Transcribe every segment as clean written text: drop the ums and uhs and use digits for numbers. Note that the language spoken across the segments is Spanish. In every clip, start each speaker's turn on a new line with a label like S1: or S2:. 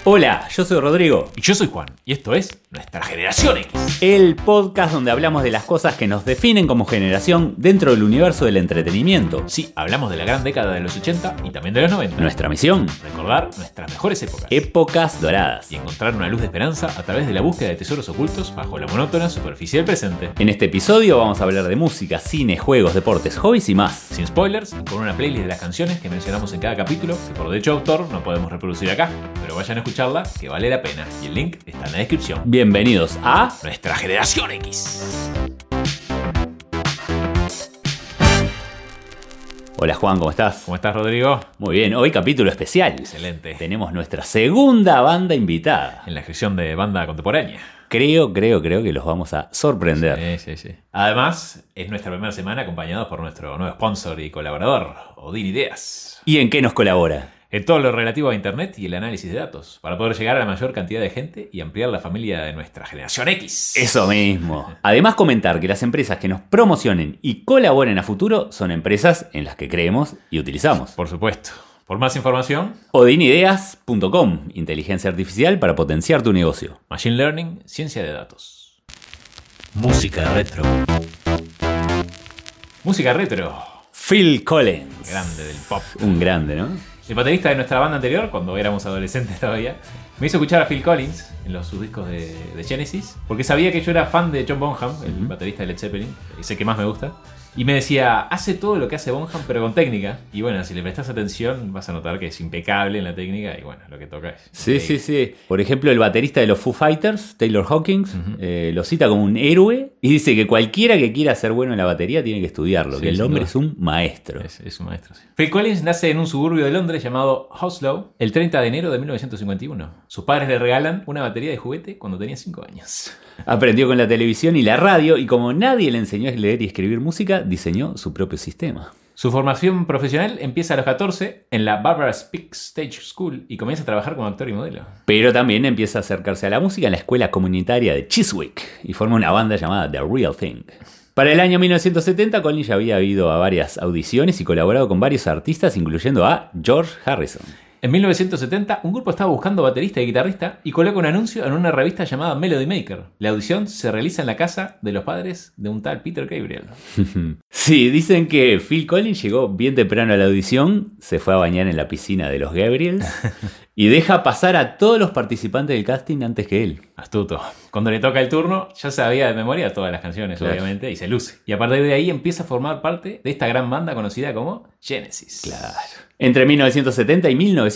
S1: Hola, yo soy Rodrigo.
S2: Y yo soy Juan, y esto es Nuestra Generación X.
S1: El podcast donde hablamos de las cosas que nos definen como generación dentro del universo del entretenimiento.
S2: Sí, hablamos de la gran década de los 80 y también de los 90.
S1: Nuestra misión:
S2: recordar nuestras mejores épocas.
S1: Épocas doradas.
S2: Y encontrar una luz de esperanza a través de la búsqueda de tesoros ocultos bajo la monótona superficie del presente.
S1: En este episodio vamos a hablar de música, cine, juegos, deportes, hobbies y más.
S2: Sin spoilers y con una playlist de las canciones que mencionamos en cada capítulo, que por derecho de autor no podemos reproducir acá, pero vayan a escucharla, que vale la pena. Y el link está en la descripción.
S1: Bienvenidos a
S2: Nuestra Generación X.
S1: Hola Juan, ¿cómo estás?
S2: ¿Cómo estás, Rodrigo?
S1: Muy bien, hoy capítulo especial.
S2: Excelente.
S1: Tenemos nuestra segunda banda invitada.
S2: En la sección de banda contemporánea.
S1: Creo que los vamos a sorprender.
S2: Sí. Además, es nuestra primera semana acompañados por nuestro nuevo sponsor y colaborador, Odin Ideas.
S1: ¿Y en qué nos colabora?
S2: En todo lo relativo a Internet y el análisis de datos, para poder llegar a la mayor cantidad de gente y ampliar la familia de nuestra generación X.
S1: Eso mismo. Además, comentar que las empresas que nos promocionen y colaboren a futuro son empresas en las que creemos y utilizamos.
S2: Por supuesto. Por más información,
S1: odinideas.com, inteligencia artificial para potenciar tu negocio.
S2: Machine Learning, ciencia de datos. Música retro. Música retro.
S1: Phil Collins.
S2: Grande del pop.
S1: Un grande, ¿no?
S2: El baterista de nuestra banda anterior, cuando éramos adolescentes todavía, me hizo escuchar a Phil Collins en sus discos de Genesis, porque sabía que yo era fan de John Bonham, el baterista de Led Zeppelin, ese que más me gusta. Y me decía, hace todo lo que hace Bonham, pero con técnica. Y bueno, si le prestas atención, vas a notar que es impecable en la técnica. Y bueno, lo que toca es...
S1: Sí. Por ejemplo, el baterista de los Foo Fighters, Taylor Hawkins, lo cita como un héroe. Y dice que cualquiera que quiera ser bueno en la batería tiene que estudiarlo. Que el hombre es un maestro.
S2: Es un maestro, sí. Phil Collins nace en un suburbio de Londres llamado Hounslow el 30 de enero de 1951. Sus padres le regalan una batería de juguete cuando tenía 5 años.
S1: Aprendió con la televisión y la radio, y como nadie le enseñó a leer y escribir música, diseñó su propio sistema.
S2: Su formación profesional empieza a los 14 en la Barbara Speaks Stage School y comienza a trabajar como actor y modelo.
S1: Pero también empieza a acercarse a la música en la escuela comunitaria de Chiswick y forma una banda llamada The Real Thing. Para el año 1970, Collins ya había ido a varias audiciones y colaborado con varios artistas, incluyendo a George Harrison.
S2: En 1970, un grupo estaba buscando baterista y guitarrista y coloca un anuncio en una revista llamada Melody Maker. La audición se realiza en la casa de los padres de un tal Peter Gabriel.
S1: Sí, dicen que Phil Collins llegó bien temprano a la audición, se fue a bañar en la piscina de los Gabriels y deja pasar a todos los participantes del casting antes que él.
S2: Astuto. Cuando le toca el turno, ya sabía de memoria todas las canciones, claro. Obviamente, y se luce. Y a partir de ahí empieza a formar parte de esta gran banda conocida como Genesis.
S1: Claro. Entre 1970 y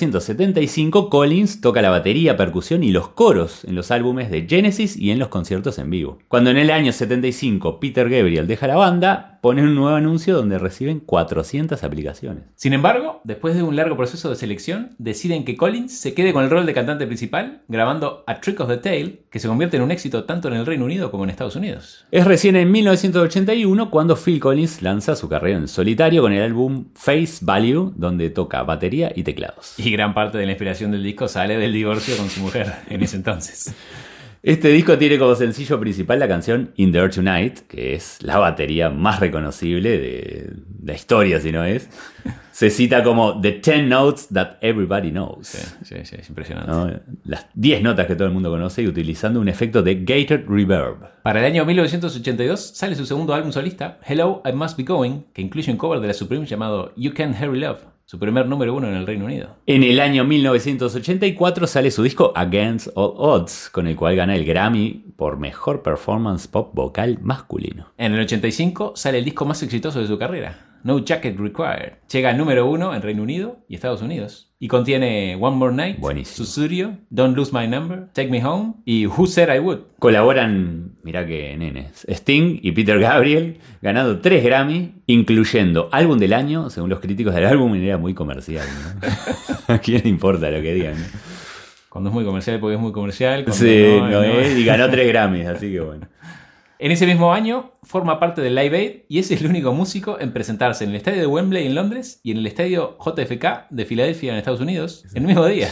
S1: 1975, Collins toca la batería, percusión y los coros en los álbumes de Genesis y en los conciertos en vivo. Cuando en el año 75 Peter Gabriel deja la banda, ponen un nuevo anuncio donde reciben 400 aplicaciones.
S2: Sin embargo, después de un largo proceso de selección, deciden que Collins se quede con el rol de cantante principal, grabando A Trick of the Tail, que se convierte en un éxito tanto en el Reino Unido como en Estados Unidos.
S1: Es recién en 1981 cuando Phil Collins lanza su carrera en solitario con el álbum Face Value, donde toca batería y teclados.
S2: Y gran parte de la inspiración del disco sale del divorcio con su mujer en ese entonces.
S1: Este disco tiene como sencillo principal la canción In the Air Tonight, que es la batería más reconocible de la historia, si no es. Se cita como The 10 Notes That Everybody Knows.
S2: Sí, es impresionante.
S1: ¿No? Las 10 notas que todo el mundo conoce y utilizando un efecto de gated reverb.
S2: Para el año 1982 sale su segundo álbum solista, Hello, I Must Be Going, que incluye un cover de la Supremes llamado You Can't Hurry Love, su primer número 1 en el Reino Unido. En el año 1984 sale su disco Against All Odds, con el cual gana el Grammy por mejor performance pop vocal masculino. En el 85 sale el disco más exitoso de su carrera, No Jacket Required. Llega al número 1 en Reino Unido y Estados Unidos. Y contiene One More Night,
S1: buenísimo,
S2: Susurio, Don't Lose My Number, Take Me Home y Who Said I Would.
S1: Colaboran, mirá que nenes, Sting y Peter Gabriel, ganando 3 Grammy, incluyendo álbum del año, según los críticos del álbum, era muy comercial, ¿no? ¿A quién le importa lo que digan, ¿no?
S2: Cuando es muy comercial, porque es muy comercial.
S1: Sí, no es, y ganó 3 Grammys, así que bueno.
S2: En ese mismo año forma parte del Live Aid y es el único músico en presentarse en el estadio de Wembley en Londres y en el estadio JFK de Filadelfia en Estados Unidos el mismo día.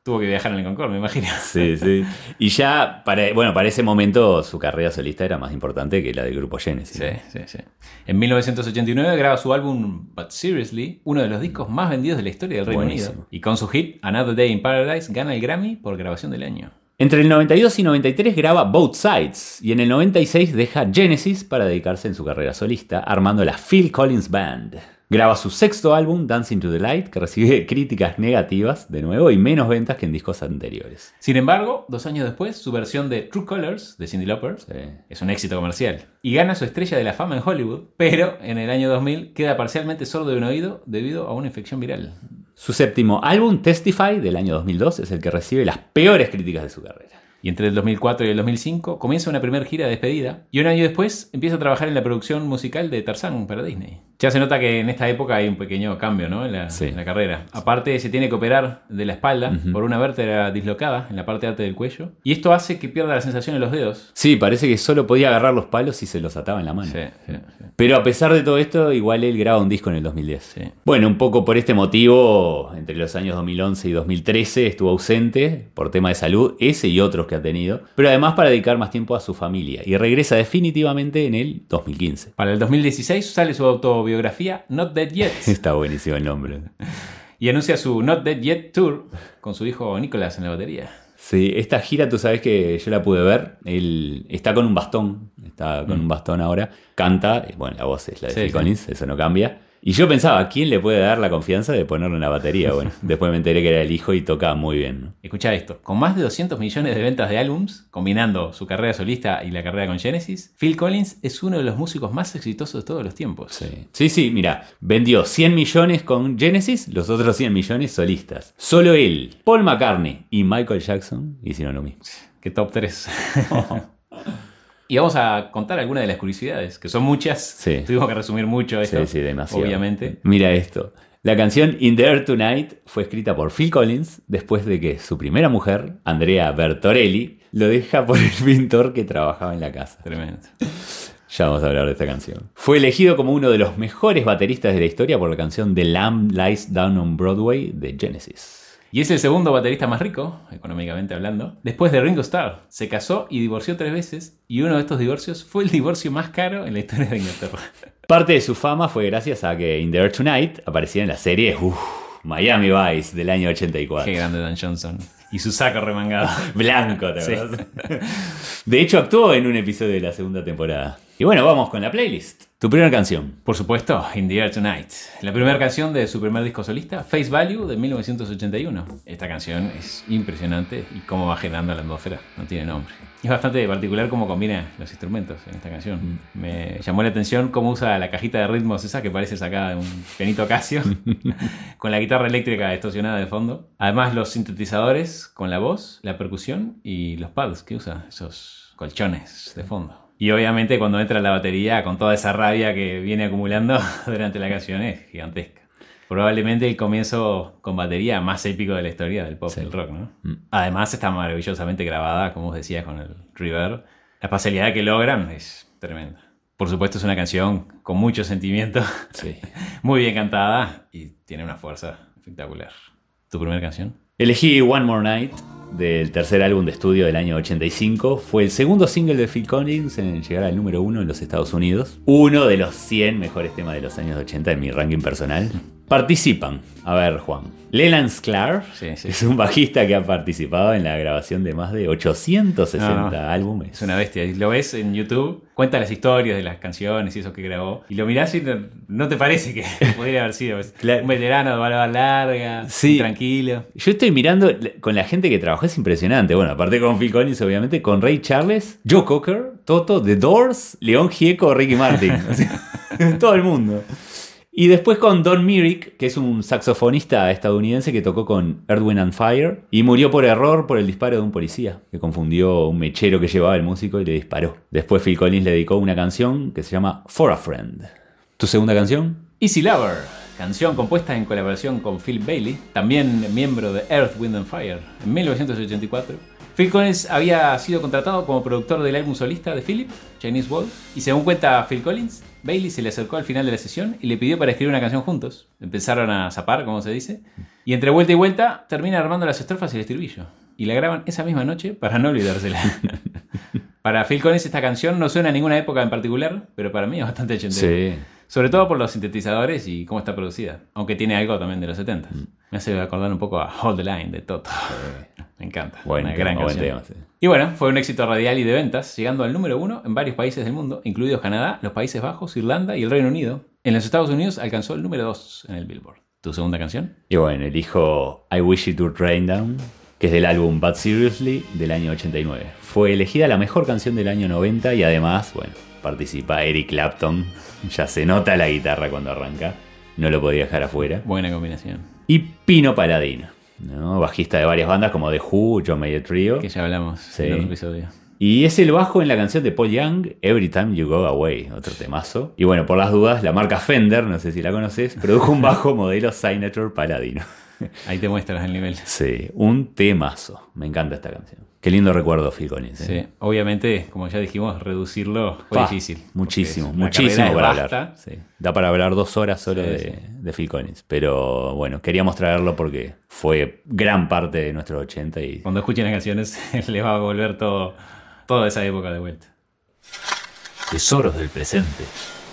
S2: Tuvo que viajar en el Concorde, me imagino.
S1: Sí, sí. Y ya, para ese momento, su carrera solista era más importante que la del grupo Genesis.
S2: Sí. En 1989 graba su álbum But Seriously, uno de los discos más vendidos de la historia del Reino Unido. Y con su hit Another Day in Paradise gana el Grammy por grabación del año.
S1: Entre el 92 y 93 graba Both Sides y en el 96 deja Genesis para dedicarse en su carrera solista, armando la Phil Collins Band. Graba su sexto álbum, Dancing to the Light, que recibe críticas negativas, de nuevo, y menos ventas que en discos anteriores.
S2: Sin embargo, 2 años después, su versión de True Colors, de Cyndi Lauper, es un éxito comercial. Y gana su estrella de la fama en Hollywood, pero en el año 2000 queda parcialmente sordo de un oído debido a una infección viral.
S1: Su séptimo álbum, Testify, del año 2002, es el que recibe las peores críticas de su carrera.
S2: Y entre el 2004 y el 2005 comienza una primera gira de despedida y un año después empieza a trabajar en la producción musical de Tarzán para Disney. Ya se nota que en esta época hay un pequeño cambio, ¿no? en la carrera. Aparte se tiene que operar de la espalda por una vértebra dislocada en la parte alta del cuello y esto hace que pierda la sensación en los dedos.
S1: Sí, parece que solo podía agarrar los palos si se los ataba en la mano.
S2: Sí.
S1: Pero a pesar de todo esto, igual él graba un disco en el 2010.
S2: Sí.
S1: Bueno, un poco por este motivo, entre los años 2011 y 2013 estuvo ausente por tema de salud, ese y otros que ha tenido, pero además para dedicar más tiempo a su familia y regresa definitivamente en el 2015.
S2: Para el 2016 sale su autobiografía Not Dead Yet.
S1: Está buenísimo el nombre.
S2: Y anuncia su Not Dead Yet Tour con su hijo Nicholas en la batería.
S1: Sí, esta gira tú sabes que yo la pude ver. Él está con un bastón, ahora. Canta, bueno, la voz es la de Phil Collins, eso no cambia. Y yo pensaba, ¿quién le puede dar la confianza de ponerlo en la batería? Bueno, después me enteré que era el hijo y tocaba muy bien, ¿no?
S2: Escuchá esto, con más de 200 millones de ventas de álbums, combinando su carrera solista y la carrera con Genesis, Phil Collins es uno de los músicos más exitosos de todos los tiempos.
S1: Sí, mira, vendió 100 millones con Genesis, los otros 100 millones solistas. Solo él, Paul McCartney y Michael Jackson hicieron lo mismo.
S2: Qué top 3. Y vamos a contar algunas de las curiosidades, que son muchas.
S1: Sí.
S2: Tuvimos que resumir mucho esto.
S1: Sí, demasiado.
S2: Obviamente.
S1: Mira esto. La canción In the Air Tonight fue escrita por Phil Collins después de que su primera mujer, Andrea Bertorelli, lo deja por el pintor que trabajaba en la casa.
S2: Tremendo.
S1: Ya vamos a hablar de esta canción. Fue elegido como uno de los mejores bateristas de la historia por la canción The Lamb Lies Down on Broadway de Genesis.
S2: Y es el segundo baterista más rico, económicamente hablando, después de Ringo Starr. Se casó y divorció 3 veces, y uno de estos divorcios fue el divorcio más caro en la historia de Inglaterra.
S1: Parte de su fama fue gracias a que In the Air Tonight aparecía en la serie Miami Vice del año 84.
S2: Qué grande Dan Johnson. Y su saco remangado.
S1: Blanco, ¿te acuerdas? De hecho, actuó en un episodio de la segunda temporada. Y bueno, vamos con la playlist. Tu primera canción.
S2: Por supuesto, In the Air Tonight. La primera canción de su primer disco solista, Face Value, de 1981. Esta canción es impresionante y cómo va generando la atmósfera. No tiene nombre. Es bastante particular cómo combina los instrumentos en esta canción. Me llamó la atención cómo usa la cajita de ritmos esa que parece sacada de un pianito Casio, con la guitarra eléctrica distorsionada de fondo. Además, los sintetizadores con la voz, la percusión y los pads que usa, esos colchones de fondo. Y obviamente cuando entra la batería con toda esa rabia que viene acumulando durante la canción es gigantesca. Probablemente el comienzo con batería más épico de la historia del pop y del rock, ¿no? Además está maravillosamente grabada, como vos decías, con el reverb. La espacialidad que logran es tremenda. Por supuesto es una canción con mucho sentimiento, muy bien cantada y tiene una fuerza espectacular. ¿Tu primera canción?
S1: Elegí One More Night, del tercer álbum de estudio del año 85. Fue el segundo single de Phil Collins en llegar al número 1 en los Estados Unidos. Uno de los 100 mejores temas de los años 80 en mi ranking personal. Participan, a ver Juan, Leland Sklar, es un bajista que ha participado en la grabación de más de 860 álbumes.
S2: Es una bestia, lo ves en YouTube, cuenta las historias de las canciones y eso que grabó, y lo mirás y no te parece que podría haber sido un veterano de barba larga, tranquilo.
S1: Yo estoy mirando con la gente que trabajó, es impresionante. Bueno, aparte con Phil Collins, obviamente, con Ray Charles, Joe Cocker, Toto, The Doors, León Gieco, Ricky Martin. Todo el mundo. Y después con Don Myrick, que es un saxofonista estadounidense que tocó con Earth, Wind and Fire y murió por error por el disparo de un policía que confundió un mechero que llevaba el músico y le disparó. Después Phil Collins le dedicó una canción que se llama For a Friend. ¿Tu segunda canción?
S2: Easy Lover, canción compuesta en colaboración con Phil Bailey, también miembro de Earth, Wind and Fire, en 1984. Phil Collins había sido contratado como productor del álbum solista de Philip, Chinese Waltz, y según cuenta Phil Collins, Bailey se le acercó al final de la sesión y le pidió para escribir una canción juntos. Empezaron a zapar, como se dice, Y entre vuelta y vuelta termina armando las estrofas y el estribillo. Y la graban esa misma noche para no olvidársela. Para Phil Collins esta canción no suena a ninguna época en particular, pero para mí es bastante ochentera.
S1: Sí.
S2: Sobre todo por los sintetizadores y cómo está producida. Aunque tiene algo también de los 70. Me hace acordar un poco a Hold the Line de Toto. Me encanta.
S1: Bueno,
S2: una gran canción.
S1: tema, sí.
S2: Y bueno, fue un éxito radial y de ventas, llegando al número 1 en varios países del mundo, incluidos Canadá, los Países Bajos, Irlanda y el Reino Unido. En los Estados Unidos alcanzó el número 2 en el Billboard. ¿Tu segunda canción?
S1: Y bueno, elijo I Wish It Would Rain Down, que es del álbum But Seriously del año 89. Fue elegida la mejor canción del año 90 y además, bueno, participa Eric Clapton. Ya se nota la guitarra cuando arranca. No lo podía dejar afuera.
S2: Buena combinación.
S1: Y Pino Palladino, ¿no? Bajista de varias bandas como The Who, John Mayer Trio.
S2: Que ya hablamos en otro episodio.
S1: Y es el bajo en la canción de Paul Young, Every Time You Go Away, otro temazo. Y bueno, por las dudas, la marca Fender, no sé si la conoces, produjo un bajo modelo Signature Palladino.
S2: Ahí te muestras el nivel.
S1: Sí, un temazo. Me encanta esta canción. Qué lindo recuerdo Phil Collins.
S2: Sí, obviamente, como ya dijimos, reducirlo fue difícil.
S1: Muchísimo para hablar. Sí. Da para hablar 2 horas solo de Phil Collins. Pero bueno, queríamos traerlo porque fue gran parte de nuestros 80. Y
S2: cuando escuchen las canciones les va a volver toda esa época de vuelta.
S1: Tesoros del presente.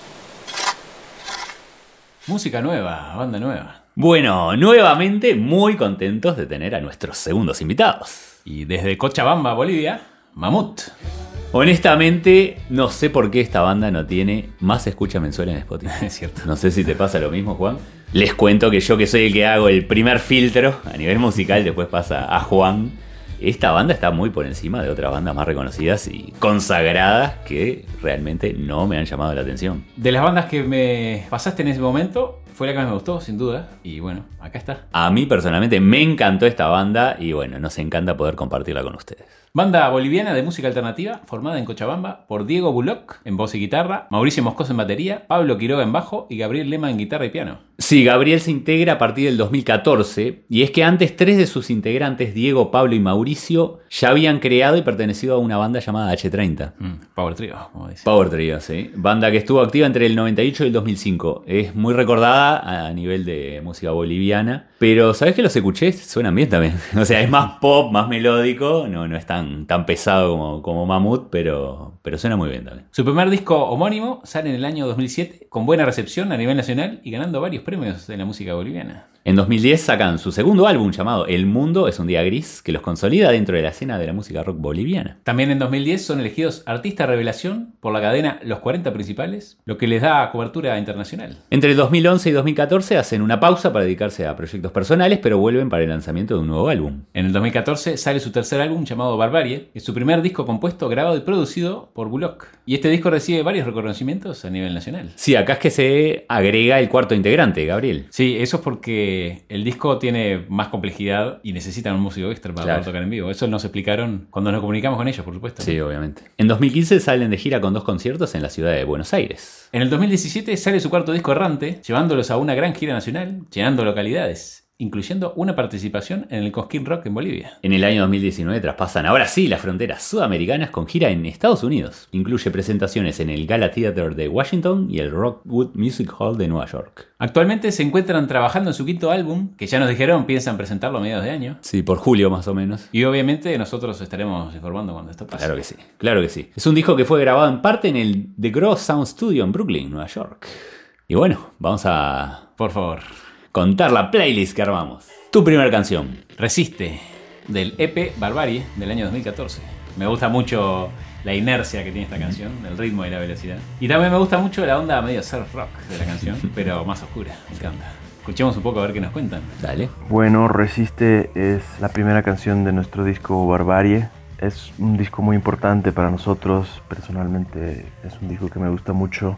S2: Música nueva, banda nueva.
S1: Bueno, nuevamente muy contentos de tener a nuestros segundos invitados.
S2: Y desde Cochabamba, Bolivia, Mamut.
S1: Honestamente, no sé por qué esta banda no tiene más escucha mensual en Spotify.
S2: Es cierto.
S1: No sé si te pasa lo mismo, Juan. Les cuento que yo, que soy el que hago el primer filtro a nivel musical, después pasa a Juan. Esta banda está muy por encima de otras bandas más reconocidas y consagradas que realmente no me han llamado la atención.
S2: De las bandas que me pasaste en ese momento, fue la que más me gustó, sin duda. Y bueno, acá está.
S1: A mí personalmente me encantó esta banda y bueno, nos encanta poder compartirla con ustedes.
S2: Banda boliviana de música alternativa, formada en Cochabamba por Diego Bullock en voz y guitarra, Mauricio Moscoso en batería, Pablo Quiroga en bajo y Gabriel Lema en guitarra y piano.
S1: Sí, Gabriel se integra a partir del 2014 y es que antes 3 de sus integrantes, Diego, Pablo y Mauricio, ya habían creado y pertenecido a una banda llamada H30.
S2: Power Trio, como dice.
S1: Power Trio, sí. Banda que estuvo activa entre el 98 y el 2005. Es muy recordada a nivel de música boliviana, pero ¿sabés que los escuché? Suenan bien también. O sea, es más pop, más melódico, no es tan pesado como Mamut, pero suena muy bien también.
S2: Su primer disco homónimo sale en el año 2007 con buena recepción a nivel nacional y ganando varios premios de la música boliviana.
S1: En 2010 sacan su segundo álbum llamado El Mundo es un día gris, que los consolida dentro de la escena de la música rock boliviana.
S2: También en 2010 son elegidos Artista Revelación por la cadena Los 40 Principales, lo que les da cobertura internacional.
S1: Entre 2011 y 2014 hacen una pausa para dedicarse a proyectos personales, pero vuelven para el lanzamiento de un nuevo álbum.
S2: En el 2014 sale su tercer álbum llamado Barbarie, que es su primer disco compuesto, grabado y producido por Bullock. Y este disco recibe varios reconocimientos a nivel nacional.
S1: Sí, acá es que se agrega el cuarto integrante, Gabriel.
S2: Sí, eso es porque el disco tiene más complejidad y necesitan un músico extra para poder tocar en vivo. Eso nos explicaron cuando nos comunicamos con ellos, por supuesto.
S1: Sí, obviamente. En 2015 salen de gira con 2 conciertos en la ciudad de Buenos Aires.
S2: En el 2017 sale su cuarto disco Errante, llevándolos a una gran gira nacional, llenando localidades, incluyendo una participación en el Cosquín Rock en Bolivia.
S1: En el año 2019 traspasan ahora sí las fronteras sudamericanas con gira en Estados Unidos. Incluye presentaciones en el Gala Theater de Washington y el Rockwood Music Hall de Nueva York.
S2: Actualmente se encuentran trabajando en su quinto álbum, que ya nos dijeron piensan presentarlo a mediados de año.
S1: Sí, por julio más o menos.
S2: Y obviamente nosotros estaremos informando cuando esto pase.
S1: Claro que sí. Es un disco que fue grabado en parte en el The Gross Sound Studio en Brooklyn, Nueva York. Y bueno, vamos a...
S2: Por favor.
S1: Contar la playlist que armamos. Tu primera canción.
S2: Resiste, del EP Barbarie del año 2014. Me gusta mucho la inercia que tiene esta canción, el ritmo y la velocidad. Y también me gusta mucho la onda medio surf rock de la canción, pero más oscura, me encanta. Escuchemos un poco a ver qué nos cuentan.
S1: Dale.
S3: Bueno, Resiste es la primera canción de nuestro disco Barbarie. Es un disco muy importante para nosotros, personalmente es un disco que me gusta mucho.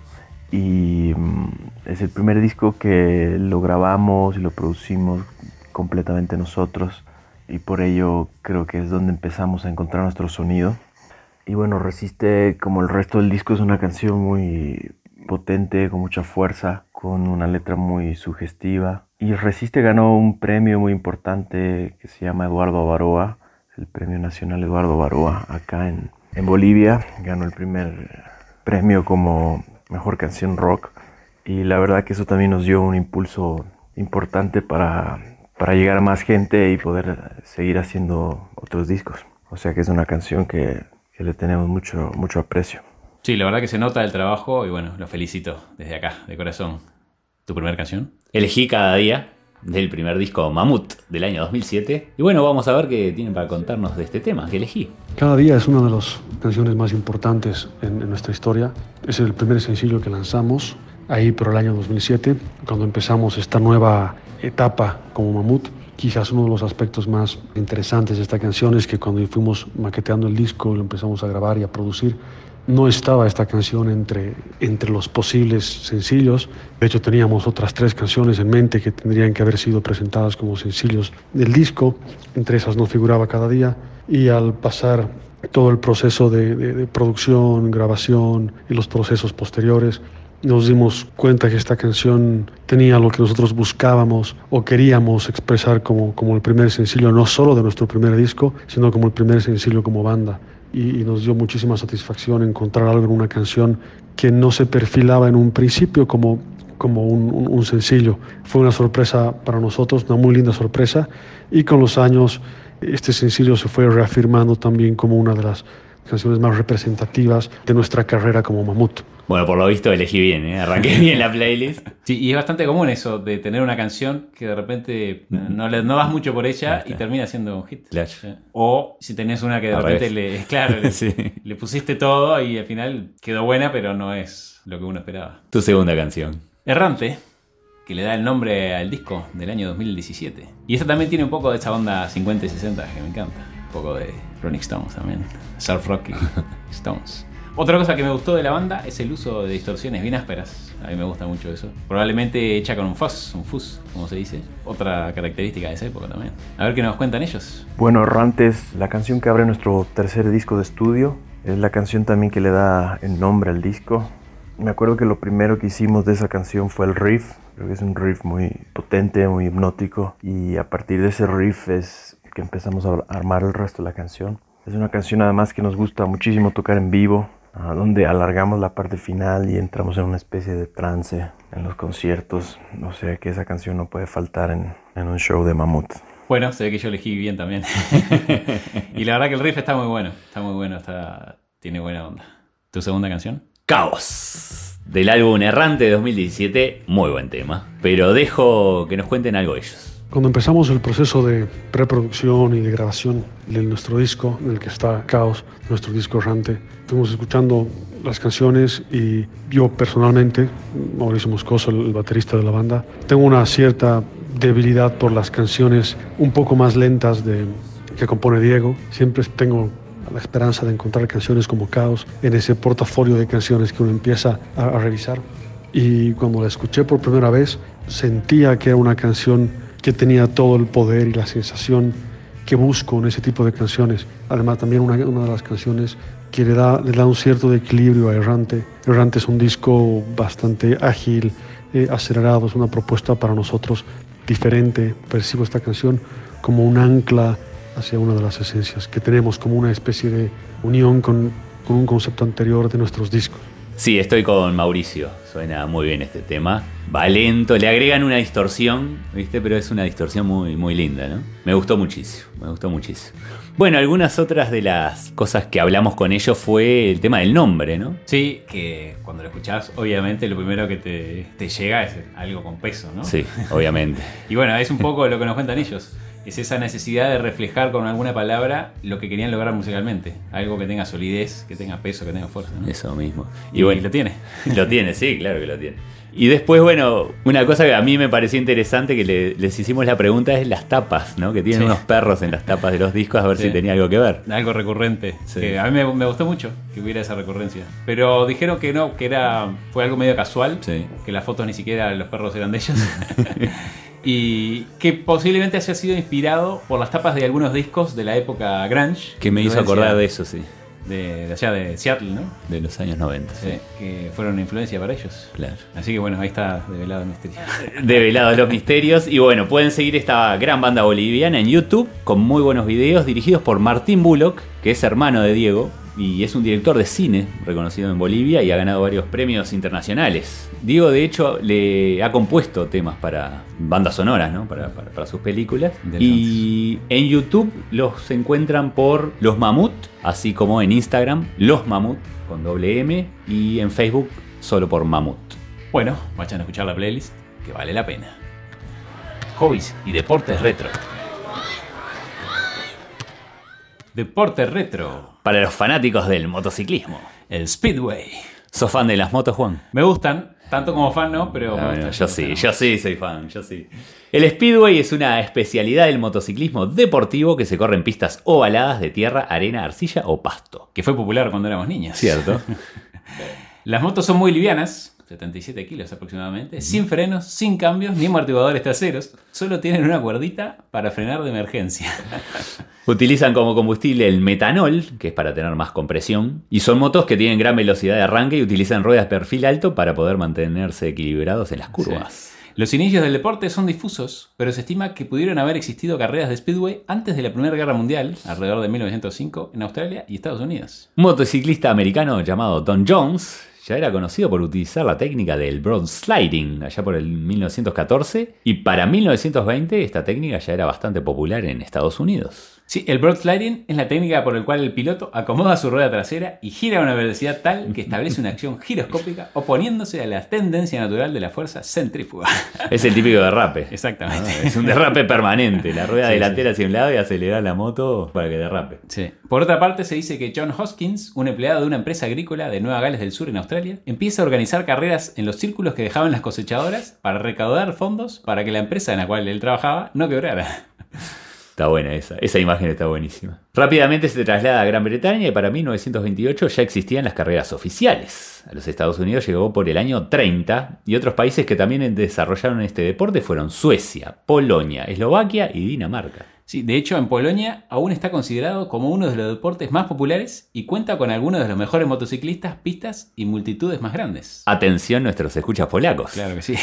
S3: Y es el primer disco que lo grabamos y lo producimos completamente nosotros y por ello creo que es donde empezamos a encontrar nuestro sonido. Y bueno, Resiste, como el resto del disco, es una canción muy potente, con mucha fuerza, con una letra muy sugestiva. Y Resiste ganó un premio muy importante que se llama Eduardo Avaroa, el Premio Nacional Eduardo Avaroa, acá en Bolivia. Ganó el primer premio como mejor canción rock y la verdad que eso también nos dio un impulso importante para para llegar a más gente y poder seguir haciendo otros discos. O sea que es una canción que le tenemos mucho aprecio.
S2: Sí, la verdad que se nota el trabajo y bueno, lo felicito desde acá, de corazón. ¿Tu primera canción?
S1: Elegí Cada Día, del primer disco Mamut del año 2007. Y bueno, vamos a ver qué tienen para contarnos de este tema que elegí.
S4: Cada Día es una de las canciones más importantes en nuestra historia. Es el primer sencillo que lanzamos ahí por el año 2007, cuando empezamos esta nueva etapa como Mamut. Quizás uno de los aspectos más interesantes de esta canción es que cuando fuimos maqueteando el disco, lo empezamos a grabar y a producir, no estaba esta canción entre los posibles sencillos. De hecho, teníamos otras 3 canciones en mente que tendrían que haber sido presentadas como sencillos del disco. Entre esas no figuraba Cada Día. Y al pasar todo el proceso de producción, grabación y los procesos posteriores, nos dimos cuenta que esta canción tenía lo que nosotros buscábamos o queríamos expresar como el primer sencillo, no solo de nuestro primer disco, sino como el primer sencillo como banda. Y nos dio muchísima satisfacción encontrar algo en una canción que no se perfilaba en un principio como un sencillo. Fue una sorpresa para nosotros, una muy linda sorpresa, y con los años este sencillo se fue reafirmando también como una de las canciones más representativas de nuestra carrera como Mamut.
S1: Bueno, por lo visto elegí bien, arranqué bien la playlist.
S2: Sí, y es bastante común eso de tener una canción que de repente no das mucho por ella y termina siendo un hit.
S1: Claro.
S2: O si tenés una que de repente le pusiste todo y al final quedó buena, pero no es lo que uno esperaba.
S1: Tu segunda canción.
S2: Errante, que le da el nombre al disco del año 2017. Y esta también tiene un poco de esa onda 50 y 60 que me encanta. Un poco de Rolling Stones también. Surf Rock y Stones. Otra cosa que me gustó de la banda es el uso de distorsiones bien ásperas. A mí me gusta mucho eso. Probablemente hecha con un fuzz, como se dice. Otra característica de esa época también. A ver qué nos cuentan ellos.
S3: Bueno, Errante es la canción que abre nuestro tercer disco de estudio. Es la canción también que le da el nombre al disco. Me acuerdo que lo primero que hicimos de esa canción fue el riff. Creo que es un riff muy potente, muy hipnótico. Y a partir de ese riff es que empezamos a armar el resto de la canción. Es una canción además que nos gusta muchísimo tocar en vivo, donde alargamos la parte final y entramos en una especie de trance en los conciertos. O sea que esa canción no puede faltar en un show de Mamut.
S2: Bueno, se ve que yo elegí bien también. Y la verdad que el riff está muy bueno, tiene buena onda. ¿Tu segunda canción?
S1: Caos, del álbum Errante de 2017, muy buen tema. Pero dejo que nos cuenten algo ellos.
S4: Cuando empezamos el proceso de preproducción y de grabación de nuestro disco, en el que está Caos, nuestro disco Errante, estuvimos escuchando las canciones y yo personalmente, Mauricio Moscoso, el baterista de la banda, tengo una cierta debilidad por las canciones un poco más lentas que compone Diego. Siempre tengo la esperanza de encontrar canciones como Caos en ese portafolio de canciones que uno empieza a revisar. Y cuando la escuché por primera vez, sentía que era una canción que tenía todo el poder y la sensación que busco en ese tipo de canciones. Además, también una de las canciones que le da un cierto equilibrio a Errante. Errante es un disco bastante ágil, acelerado, es una propuesta para nosotros diferente. Percibo esta canción como un ancla hacia una de las esencias que tenemos, como una especie de unión con un concepto anterior de nuestros discos.
S1: Sí, estoy con Mauricio. Suena muy bien este tema. Va lento, le agregan una distorsión, ¿viste? Pero es una distorsión muy, muy linda, ¿no? Me gustó muchísimo. Bueno, algunas otras de las cosas que hablamos con ellos fue el tema del nombre, ¿no?
S2: Sí, que cuando lo escuchás, obviamente lo primero que te llega es algo con peso, ¿no?
S1: Sí, obviamente.
S2: Y bueno, es un poco lo que nos cuentan ellos. Es esa necesidad de reflejar con alguna palabra lo que querían lograr musicalmente. Algo que tenga solidez, que tenga peso, que tenga fuerza, ¿no?
S1: Eso mismo.
S2: Y bueno, lo tiene.
S1: Lo tiene, sí, claro que lo tiene. Y después, bueno, una cosa que a mí me pareció interesante que les hicimos la pregunta es las tapas, ¿no? Que tienen unos perros en las tapas de los discos, a ver si tenía algo que ver.
S2: Algo recurrente. Sí. Que a mí me gustó mucho que hubiera esa recurrencia. Pero dijeron que no, fue algo medio casual. Sí. Que las fotos ni siquiera los perros eran de ellos. Y que posiblemente haya sido inspirado por las tapas de algunos discos de la época grunge.
S1: Que me hizo acordar de eso, sí.
S2: De allá de Seattle, ¿no?
S1: De los años 90.
S2: Sí, que fueron una influencia para ellos.
S1: Claro.
S2: Así que bueno, ahí está develado el misterio.
S1: Develados los misterios. Y bueno, pueden seguir esta gran banda boliviana en YouTube con muy buenos videos dirigidos por Martín Bullock, que es hermano de Diego. y es un director de cine reconocido en Bolivia y ha ganado varios premios internacionales. Diego, de hecho, le ha compuesto temas para bandas sonoras, ¿no? para sus películas. Y en YouTube los encuentran por Los Mamut, así como en Instagram Los Mamut con doble M, y en Facebook solo por Mamut.
S2: Bueno, vayan a escuchar la playlist, que vale la pena. Hobbies y deportes retro. Deporte retro.
S1: Para los fanáticos del motociclismo.
S2: El Speedway.
S1: ¿Sos fan de las motos, Juan?
S2: Me gustan, tanto como fan no, pero...
S1: Bueno, yo sí soy fan, yo sí. El Speedway es una especialidad del motociclismo deportivo que se corre en pistas ovaladas de tierra, arena, arcilla o pasto.
S2: Que fue popular cuando éramos niños.
S1: Cierto.
S2: Las motos son muy livianas, 77 kilos aproximadamente, sin frenos, sin cambios ni amortiguadores traseros. Solo tienen una cuerdita para frenar de emergencia.
S1: Utilizan como combustible el metanol, que es para tener más compresión, y son motos que tienen gran velocidad de arranque y utilizan ruedas de perfil alto para poder mantenerse equilibrados en las curvas.
S2: Sí. Los inicios del deporte son difusos, pero se estima que pudieron haber existido carreras de Speedway antes de la Primera Guerra Mundial, alrededor de 1905, en Australia y Estados Unidos.
S1: Un motociclista americano llamado Don Jones ya era conocido por utilizar la técnica del broad sliding allá por el 1914, y para 1920 esta técnica ya era bastante popular en Estados Unidos.
S2: Sí, el broad sliding es la técnica por la cual el piloto acomoda su rueda trasera y gira a una velocidad tal que establece una acción giroscópica oponiéndose a la tendencia natural de la fuerza centrífuga.
S1: Es el típico derrape.
S2: Exactamente.
S1: Es un derrape permanente. La rueda delantera hacia un lado y acelerar la moto para que derrape.
S2: Sí. Por otra parte, se dice que John Hoskins, un empleado de una empresa agrícola de Nueva Gales del Sur en Australia, empieza a organizar carreras en los círculos que dejaban las cosechadoras para recaudar fondos para que la empresa en la cual él trabajaba no quebrara.
S1: Está buena esa imagen, está buenísima. Rápidamente se traslada a Gran Bretaña y para 1928 ya existían las carreras oficiales. A los Estados Unidos llegó por el año 30 y otros países que también desarrollaron este deporte fueron Suecia, Polonia, Eslovaquia y Dinamarca.
S2: Sí, de hecho en Polonia aún está considerado como uno de los deportes más populares y cuenta con algunos de los mejores motociclistas, pistas y multitudes más grandes.
S1: Atención nuestros escuchas polacos.
S2: Claro que sí.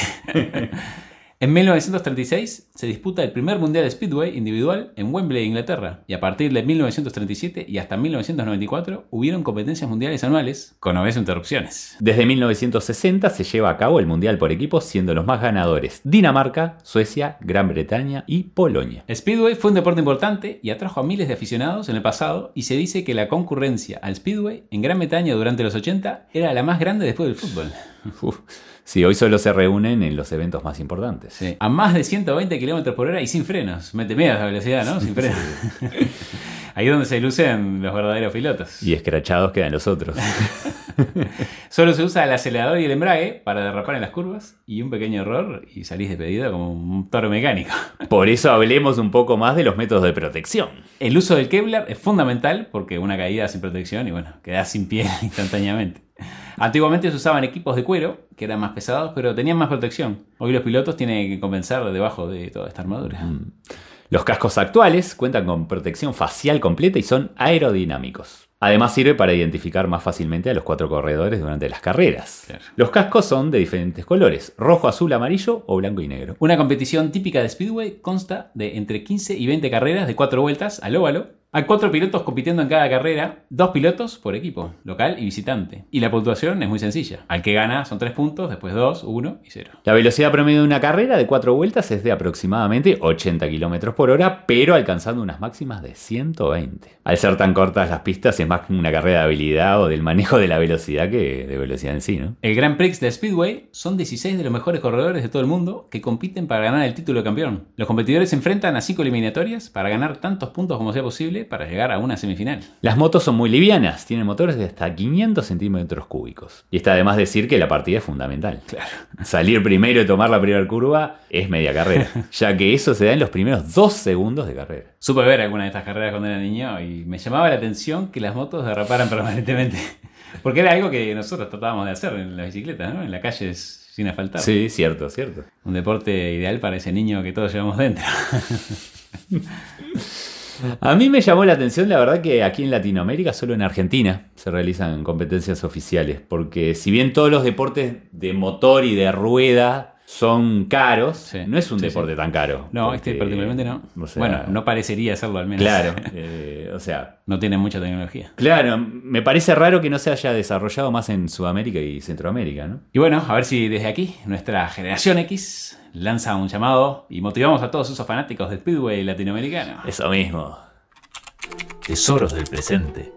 S2: En 1936 se disputa el primer mundial de Speedway individual en Wembley, Inglaterra, y a partir de 1937 y hasta 1994 hubieron competencias mundiales anuales con obvias interrupciones.
S1: Desde 1960 se lleva a cabo el mundial por equipos, siendo los más ganadores Dinamarca, Suecia, Gran Bretaña y Polonia.
S2: Speedway fue un deporte importante y atrajo a miles de aficionados en el pasado, y se dice que la concurrencia al Speedway en Gran Bretaña durante los 80 era la más grande después del fútbol.
S1: Sí, hoy solo se reúnen en los eventos más importantes.
S2: Sí. A más de 120 km por hora y sin frenos. Mete miedo a esa velocidad, ¿no? Sin frenos. Ahí es donde se lucen los verdaderos pilotos.
S1: Y escrachados quedan los otros.
S2: Solo se usa el acelerador y el embrague para derrapar en las curvas, y un pequeño error y salís despedido como un toro mecánico.
S1: Por eso hablemos un poco más de los métodos de protección.
S2: El uso del Kevlar es fundamental porque una caída sin protección y bueno, quedás sin piel instantáneamente. Antiguamente se usaban equipos de cuero, que eran más pesados, pero tenían más protección. Hoy los pilotos tienen que compensar debajo de toda esta armadura.
S1: Los cascos actuales cuentan con protección facial completa y son aerodinámicos. Además sirve para identificar más fácilmente a los 4 corredores durante las carreras.
S2: Claro.
S1: Los cascos son de diferentes colores: rojo, azul, amarillo o blanco y negro.
S2: Una competición típica de Speedway consta de entre 15 y 20 carreras de 4 vueltas al óvalo. Hay 4 pilotos compitiendo en cada carrera, 2 pilotos por equipo, local y visitante. Y la puntuación es muy sencilla. Al que gana son 3 puntos, después 2, 1 y 0.
S1: La velocidad promedio de una carrera de 4 vueltas es de aproximadamente 80 km por hora, pero alcanzando unas máximas de 120. Al ser tan cortas las pistas, es más una carrera de habilidad o del manejo de la velocidad que de velocidad en sí, ¿no?
S2: El Grand Prix de Speedway son 16 de los mejores corredores de todo el mundo que compiten para ganar el título de campeón. Los competidores se enfrentan a 5 eliminatorias para ganar tantos puntos como sea posible para llegar a una semifinal.
S1: Las motos son muy livianas, tienen motores de hasta 500 centímetros cúbicos. Y está de más decir que la partida es fundamental.
S2: Claro.
S1: Salir primero y tomar la primera curva es media carrera, ya que eso se da en los primeros 2 segundos de carrera.
S2: Supe ver alguna de estas carreras cuando era niño y me llamaba la atención que las motos derraparan permanentemente. Porque era algo que nosotros tratábamos de hacer en las bicicletas, ¿no? En la calle sin asfaltar.
S1: Sí, cierto.
S2: Un deporte ideal para ese niño que todos llevamos dentro.
S1: A mí me llamó la atención, la verdad, que aquí en Latinoamérica, solo en Argentina, se realizan competencias oficiales. Porque si bien todos los deportes de motor y de rueda son caros.
S2: Sí.
S1: No es un deporte tan caro.
S2: No,
S1: porque,
S2: particularmente no.
S1: O sea,
S2: bueno, no parecería serlo al menos.
S1: Claro, o sea...
S2: No tiene mucha tecnología.
S1: Claro, me parece raro que no se haya desarrollado más en Sudamérica y Centroamérica, ¿no?
S2: Y bueno, a ver si desde aquí, nuestra generación X lanza un llamado y motivamos a todos esos fanáticos del Speedway latinoamericano.
S1: Eso mismo.
S2: Tesoros del presente.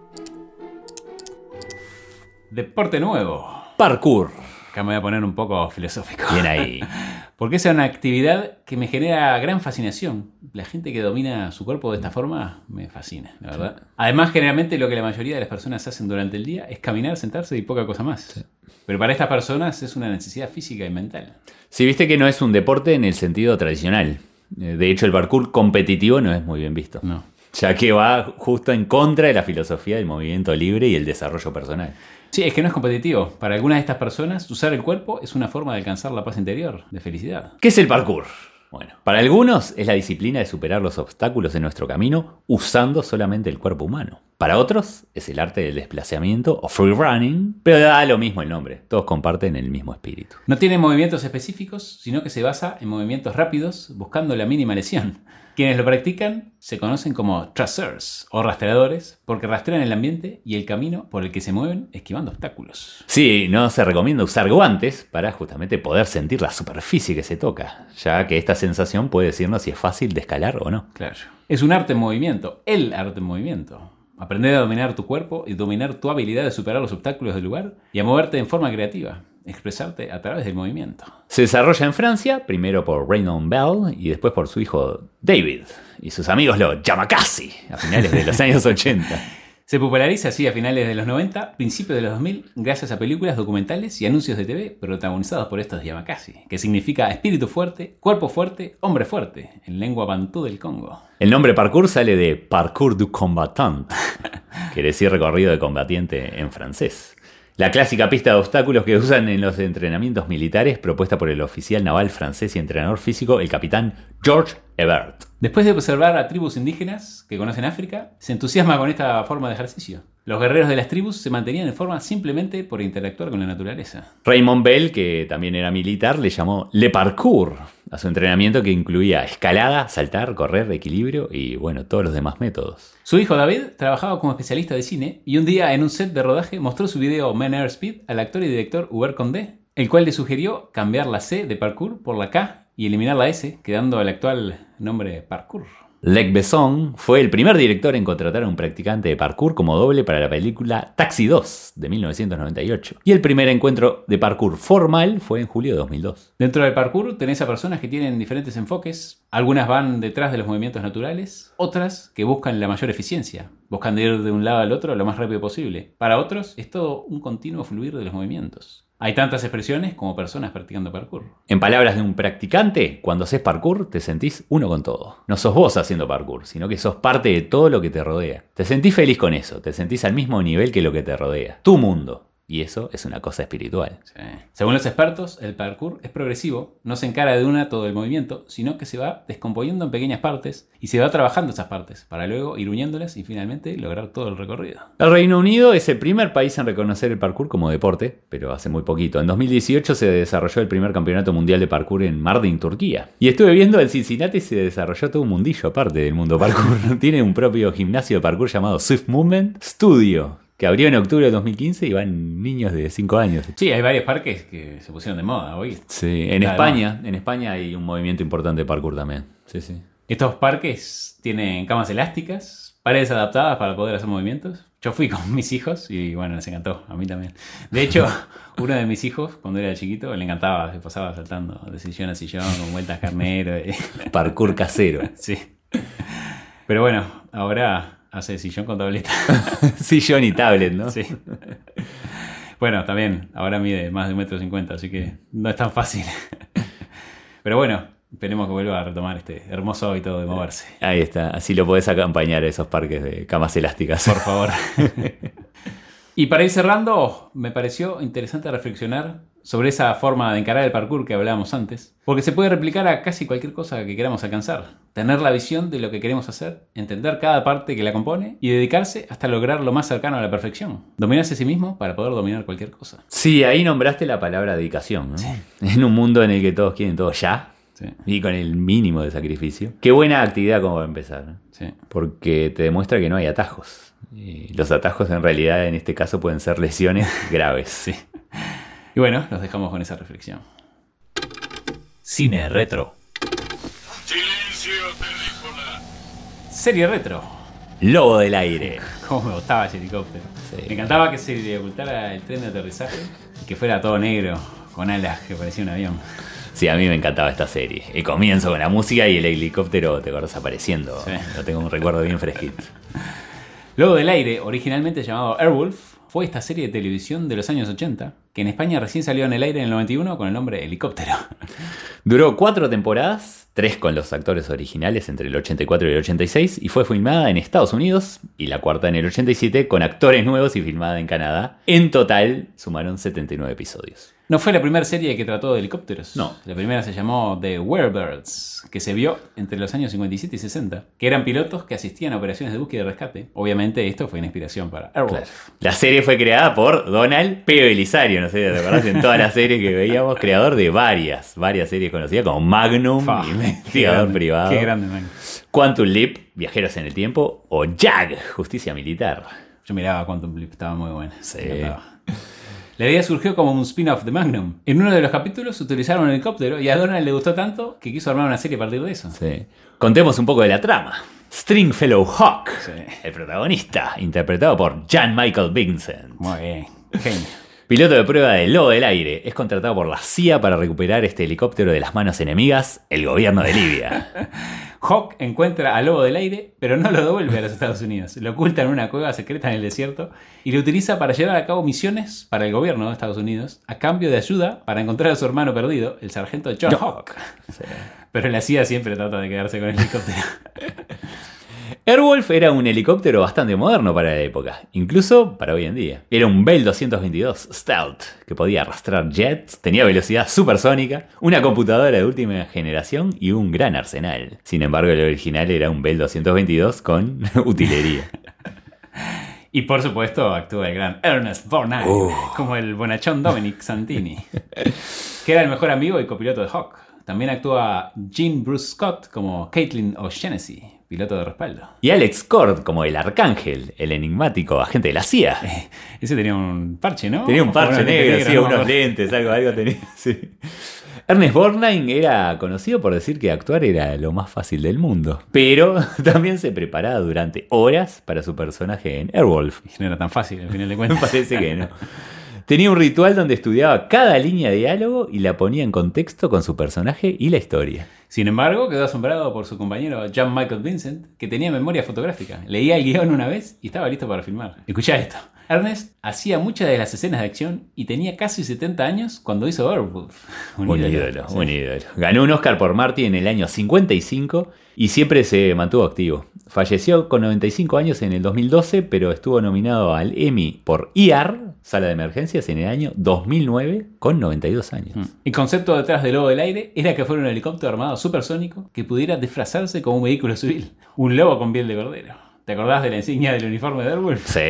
S2: Deporte nuevo.
S1: Parkour.
S2: Acá me voy a poner un poco filosófico.
S1: Bien ahí.
S2: Porque es una actividad que me genera gran fascinación. La gente que domina su cuerpo de esta forma me fascina, la verdad. Sí. Además, generalmente lo que la mayoría de las personas hacen durante el día es caminar, sentarse y poca cosa más. Sí. Pero para estas personas es una necesidad física y mental.
S1: Sí, viste que no es un deporte en el sentido tradicional. De hecho, el parkour competitivo no es muy bien visto.
S2: No.
S1: Ya que va justo en contra de la filosofía del movimiento libre y el desarrollo personal.
S2: Sí, es que no es competitivo. Para algunas de estas personas, usar el cuerpo es una forma de alcanzar la paz interior, de felicidad.
S1: ¿Qué es el parkour? Bueno, para algunos es la disciplina de superar los obstáculos en nuestro camino usando solamente el cuerpo humano. Para otros es el arte del desplazamiento o free running, pero da lo mismo el nombre. Todos comparten el mismo espíritu.
S2: No tiene movimientos específicos, sino que se basa en movimientos rápidos buscando la mínima lesión. Quienes lo practican se conocen como tracers o rastreadores porque rastrean el ambiente y el camino por el que se mueven esquivando obstáculos.
S1: Sí, no se recomienda usar guantes para justamente poder sentir la superficie que se toca, ya que esta sensación puede decirnos si es fácil de escalar o no.
S2: Claro. Es un arte en movimiento, el arte en movimiento. Aprender a dominar tu cuerpo y dominar tu habilidad de superar los obstáculos del lugar y a moverte en forma creativa. Expresarte a través del movimiento.
S1: Se desarrolla en Francia, primero por Raymond Bell y después por su hijo David y sus amigos los Yamakasi a finales de los años 80.
S2: Se populariza así a finales de los 90, principios de los 2000, gracias a películas, documentales y anuncios de TV protagonizados por estos Yamakasi, que significa espíritu fuerte, cuerpo fuerte, hombre fuerte, en lengua bantú del Congo.
S1: El nombre parkour sale de parcours du combattant, quiere decir recorrido de combatiente en francés. La clásica pista de obstáculos que usan en los entrenamientos militares propuesta por el oficial naval francés y entrenador físico, el capitán Georges Hebert.
S2: Después de observar a tribus indígenas que conocen África, se entusiasma con esta forma de ejercicio. Los guerreros de las tribus se mantenían en forma simplemente por interactuar con la naturaleza.
S1: Raymond Bell, que también era militar, le llamó le parkour a su entrenamiento que incluía escalada, saltar, correr, equilibrio y bueno, todos los demás métodos.
S2: Su hijo David trabajaba como especialista de cine y un día en un set de rodaje mostró su video Man Air Speed al actor y director Hubert Condé, el cual le sugirió cambiar la C de parkour por la K y eliminar la S, quedando el actual nombre parkour.
S1: Luc Besson fue el primer director en contratar a un practicante de parkour como doble para la película Taxi 2 de 1998. Y el primer encuentro de parkour formal fue en julio de 2002.
S2: Dentro del parkour tenés a personas que tienen diferentes enfoques. Algunas van detrás de los movimientos naturales, otras que buscan la mayor eficiencia. Buscan de ir de un lado al otro lo más rápido posible. Para otros es todo un continuo fluir de los movimientos. Hay tantas expresiones como personas practicando parkour.
S1: En palabras de un practicante, cuando haces parkour te sentís uno con todo. No sos vos haciendo parkour, sino que sos parte de todo lo que te rodea. Te sentís feliz con eso, te sentís al mismo nivel que lo que te rodea. Tu mundo. Y eso es una cosa espiritual.
S2: Sí. Según los expertos, el parkour es progresivo, no se encara de una todo el movimiento, sino que se va descomponiendo en pequeñas partes y se va trabajando esas partes para luego ir uniéndolas y finalmente lograr todo el recorrido.
S1: El Reino Unido es el primer país en reconocer el parkour como deporte, pero hace muy poquito. En 2018 se desarrolló el primer campeonato mundial de parkour en Mardin, Turquía. Y estuve viendo en Cincinnati se desarrolló todo un mundillo aparte del mundo parkour. Tiene un propio gimnasio de parkour llamado Swift Movement Studio, que abrió en octubre de 2015 y van niños de 5 años.
S2: Sí, hay varios parques que se pusieron de moda hoy.
S1: Sí, en España hay un movimiento importante de parkour también. Sí, sí.
S2: Estos parques tienen camas elásticas, paredes adaptadas para poder hacer movimientos. Yo fui con mis hijos y bueno, les encantó, a mí también. De hecho, uno de mis hijos, cuando era chiquito, le encantaba, se pasaba saltando de sillón a sillón, con vueltas carnero.
S1: Parkour casero.
S2: Sí. Pero bueno, ahora hace sillón con tableta.
S1: Sillón y tablet, ¿no?
S2: Sí. Bueno, también, ahora mide más de 1,50 m, así que no es tan fácil. Pero bueno, esperemos que vuelva a retomar este hermoso hábito de moverse.
S1: Ahí está, así lo podés acompañar a esos parques de camas elásticas.
S2: Por favor. Y para ir cerrando, me pareció interesante reflexionar sobre esa forma de encarar el parkour que hablábamos antes, porque se puede replicar a casi cualquier cosa que queramos alcanzar. Tener la visión de lo que queremos hacer, entender cada parte que la compone y dedicarse hasta lograr lo más cercano a la perfección. Dominarse a sí mismo para poder dominar cualquier cosa.
S1: Sí, ahí nombraste la palabra dedicación, ¿no? Sí. En un mundo en el que todos quieren todo ya. Sí. Y con el mínimo de sacrificio. Qué buena actividad como va a empezar, ¿no? Sí. Porque te demuestra que no hay atajos. Y los atajos en realidad en este caso pueden ser lesiones graves.
S2: Sí. Y bueno, los dejamos con esa reflexión. Cine retro.
S5: Silencio, película.
S2: Serie retro.
S1: Lobo del aire.
S2: Cómo me gustaba ese helicóptero. Sí. Me encantaba que se le ocultara el tren de aterrizaje y que fuera todo negro, con alas que parecía un avión.
S1: Sí, a mí me encantaba esta serie. El comienzo con la música y el helicóptero, te acuerdas, apareciendo. Sí. Lo tengo un recuerdo bien fresquito.
S2: Lobo del aire, originalmente llamado Airwolf, fue esta serie de televisión de los años 80, que en España recién salió en el aire en el 91 con el nombre Helicóptero.
S1: Duró 4 temporadas, 3 con los actores originales entre el 84 y el 86, y fue filmada en Estados Unidos, y la cuarta en el 87 con actores nuevos y filmada en Canadá. En total sumaron 79 episodios.
S2: No fue la primera serie que trató de helicópteros.
S1: No.
S2: La primera se llamó The Warbirds, que se vio entre los años 57 y 60, que eran pilotos que asistían a operaciones de búsqueda y rescate. Obviamente esto fue una inspiración para Airwolf.
S1: Claro. La serie fue creada por Donald P. Belisario, no sé si te acordás, en toda la serie que veíamos, creador de varias series conocidas como Magnum, Investigador Privado,
S2: qué grande, Magnum.
S1: Quantum Leap, Viajeros en el Tiempo, o JAG, Justicia Militar.
S2: Yo miraba Quantum Leap, estaba muy buena. Sí. La idea surgió como un spin-off de Magnum. En uno de los capítulos utilizaron un helicóptero y a Donald le gustó tanto que quiso armar una serie a partir de eso.
S1: Sí. Contemos un poco de la trama. Stringfellow Hawk, sí, el protagonista, interpretado por Jan Michael Vincent.
S2: Muy bien, genio.
S1: Piloto de prueba de Lobo del Aire, es contratado por la CIA para recuperar este helicóptero de las manos enemigas, el gobierno de Libia.
S2: Hawk encuentra a Lobo del Aire, pero no lo devuelve a los Estados Unidos. Lo oculta en una cueva secreta en el desierto y lo utiliza para llevar a cabo misiones para el gobierno de Estados Unidos a cambio de ayuda para encontrar a su hermano perdido, el sargento John Hawk. Sí. Pero la CIA siempre trata de quedarse con el helicóptero.
S1: Airwolf era un helicóptero bastante moderno para la época, incluso para hoy en día. Era un Bell 222 Stealth, que podía arrastrar jets, tenía velocidad supersónica, una computadora de última generación y un gran arsenal. Sin embargo, el original era un Bell 222 con utilería.
S2: Y por supuesto actúa el gran Ernest Borgnine, como el bonachón Dominic Santini, que era el mejor amigo y copiloto de Hawk. También actúa Jean Bruce Scott como Caitlin O'Shaughnessy, piloto de respaldo.
S1: Y Alex Cord como el Arcángel, el enigmático agente de la CIA.
S2: Ese tenía un parche, ¿no?
S1: Tenía un parche negro, sí, unos lentes, algo tenía. Sí. Ernest Borgnine era conocido por decir que actuar era lo más fácil del mundo, pero también se preparaba durante horas para su personaje en Airwolf.
S2: No era tan fácil, al final de cuentas.
S1: Parece que no. Tenía un ritual donde estudiaba cada línea de diálogo y la ponía en contexto con su personaje y la historia.
S2: Sin embargo, quedó asombrado por su compañero Jan Michael Vincent, que tenía memoria fotográfica. Leía el guión una vez y estaba listo para filmar. Escuchá esto. Ernest hacía muchas de las escenas de acción y tenía casi 70 años cuando hizo Airwolf.
S1: Un ídolo. Ganó un Oscar por Marty en el año 55 y siempre se mantuvo activo. Falleció con 95 años en el 2012, pero estuvo nominado al Emmy por ER, Sala de Emergencias, en el año 2009 con 92 años.
S2: El concepto detrás del Lobo del Aire era que fuera un helicóptero armado supersónico que pudiera disfrazarse como un vehículo civil. Un lobo con piel de cordero. ¿Te acordás de la insignia del uniforme de Airwolf?
S1: Sí.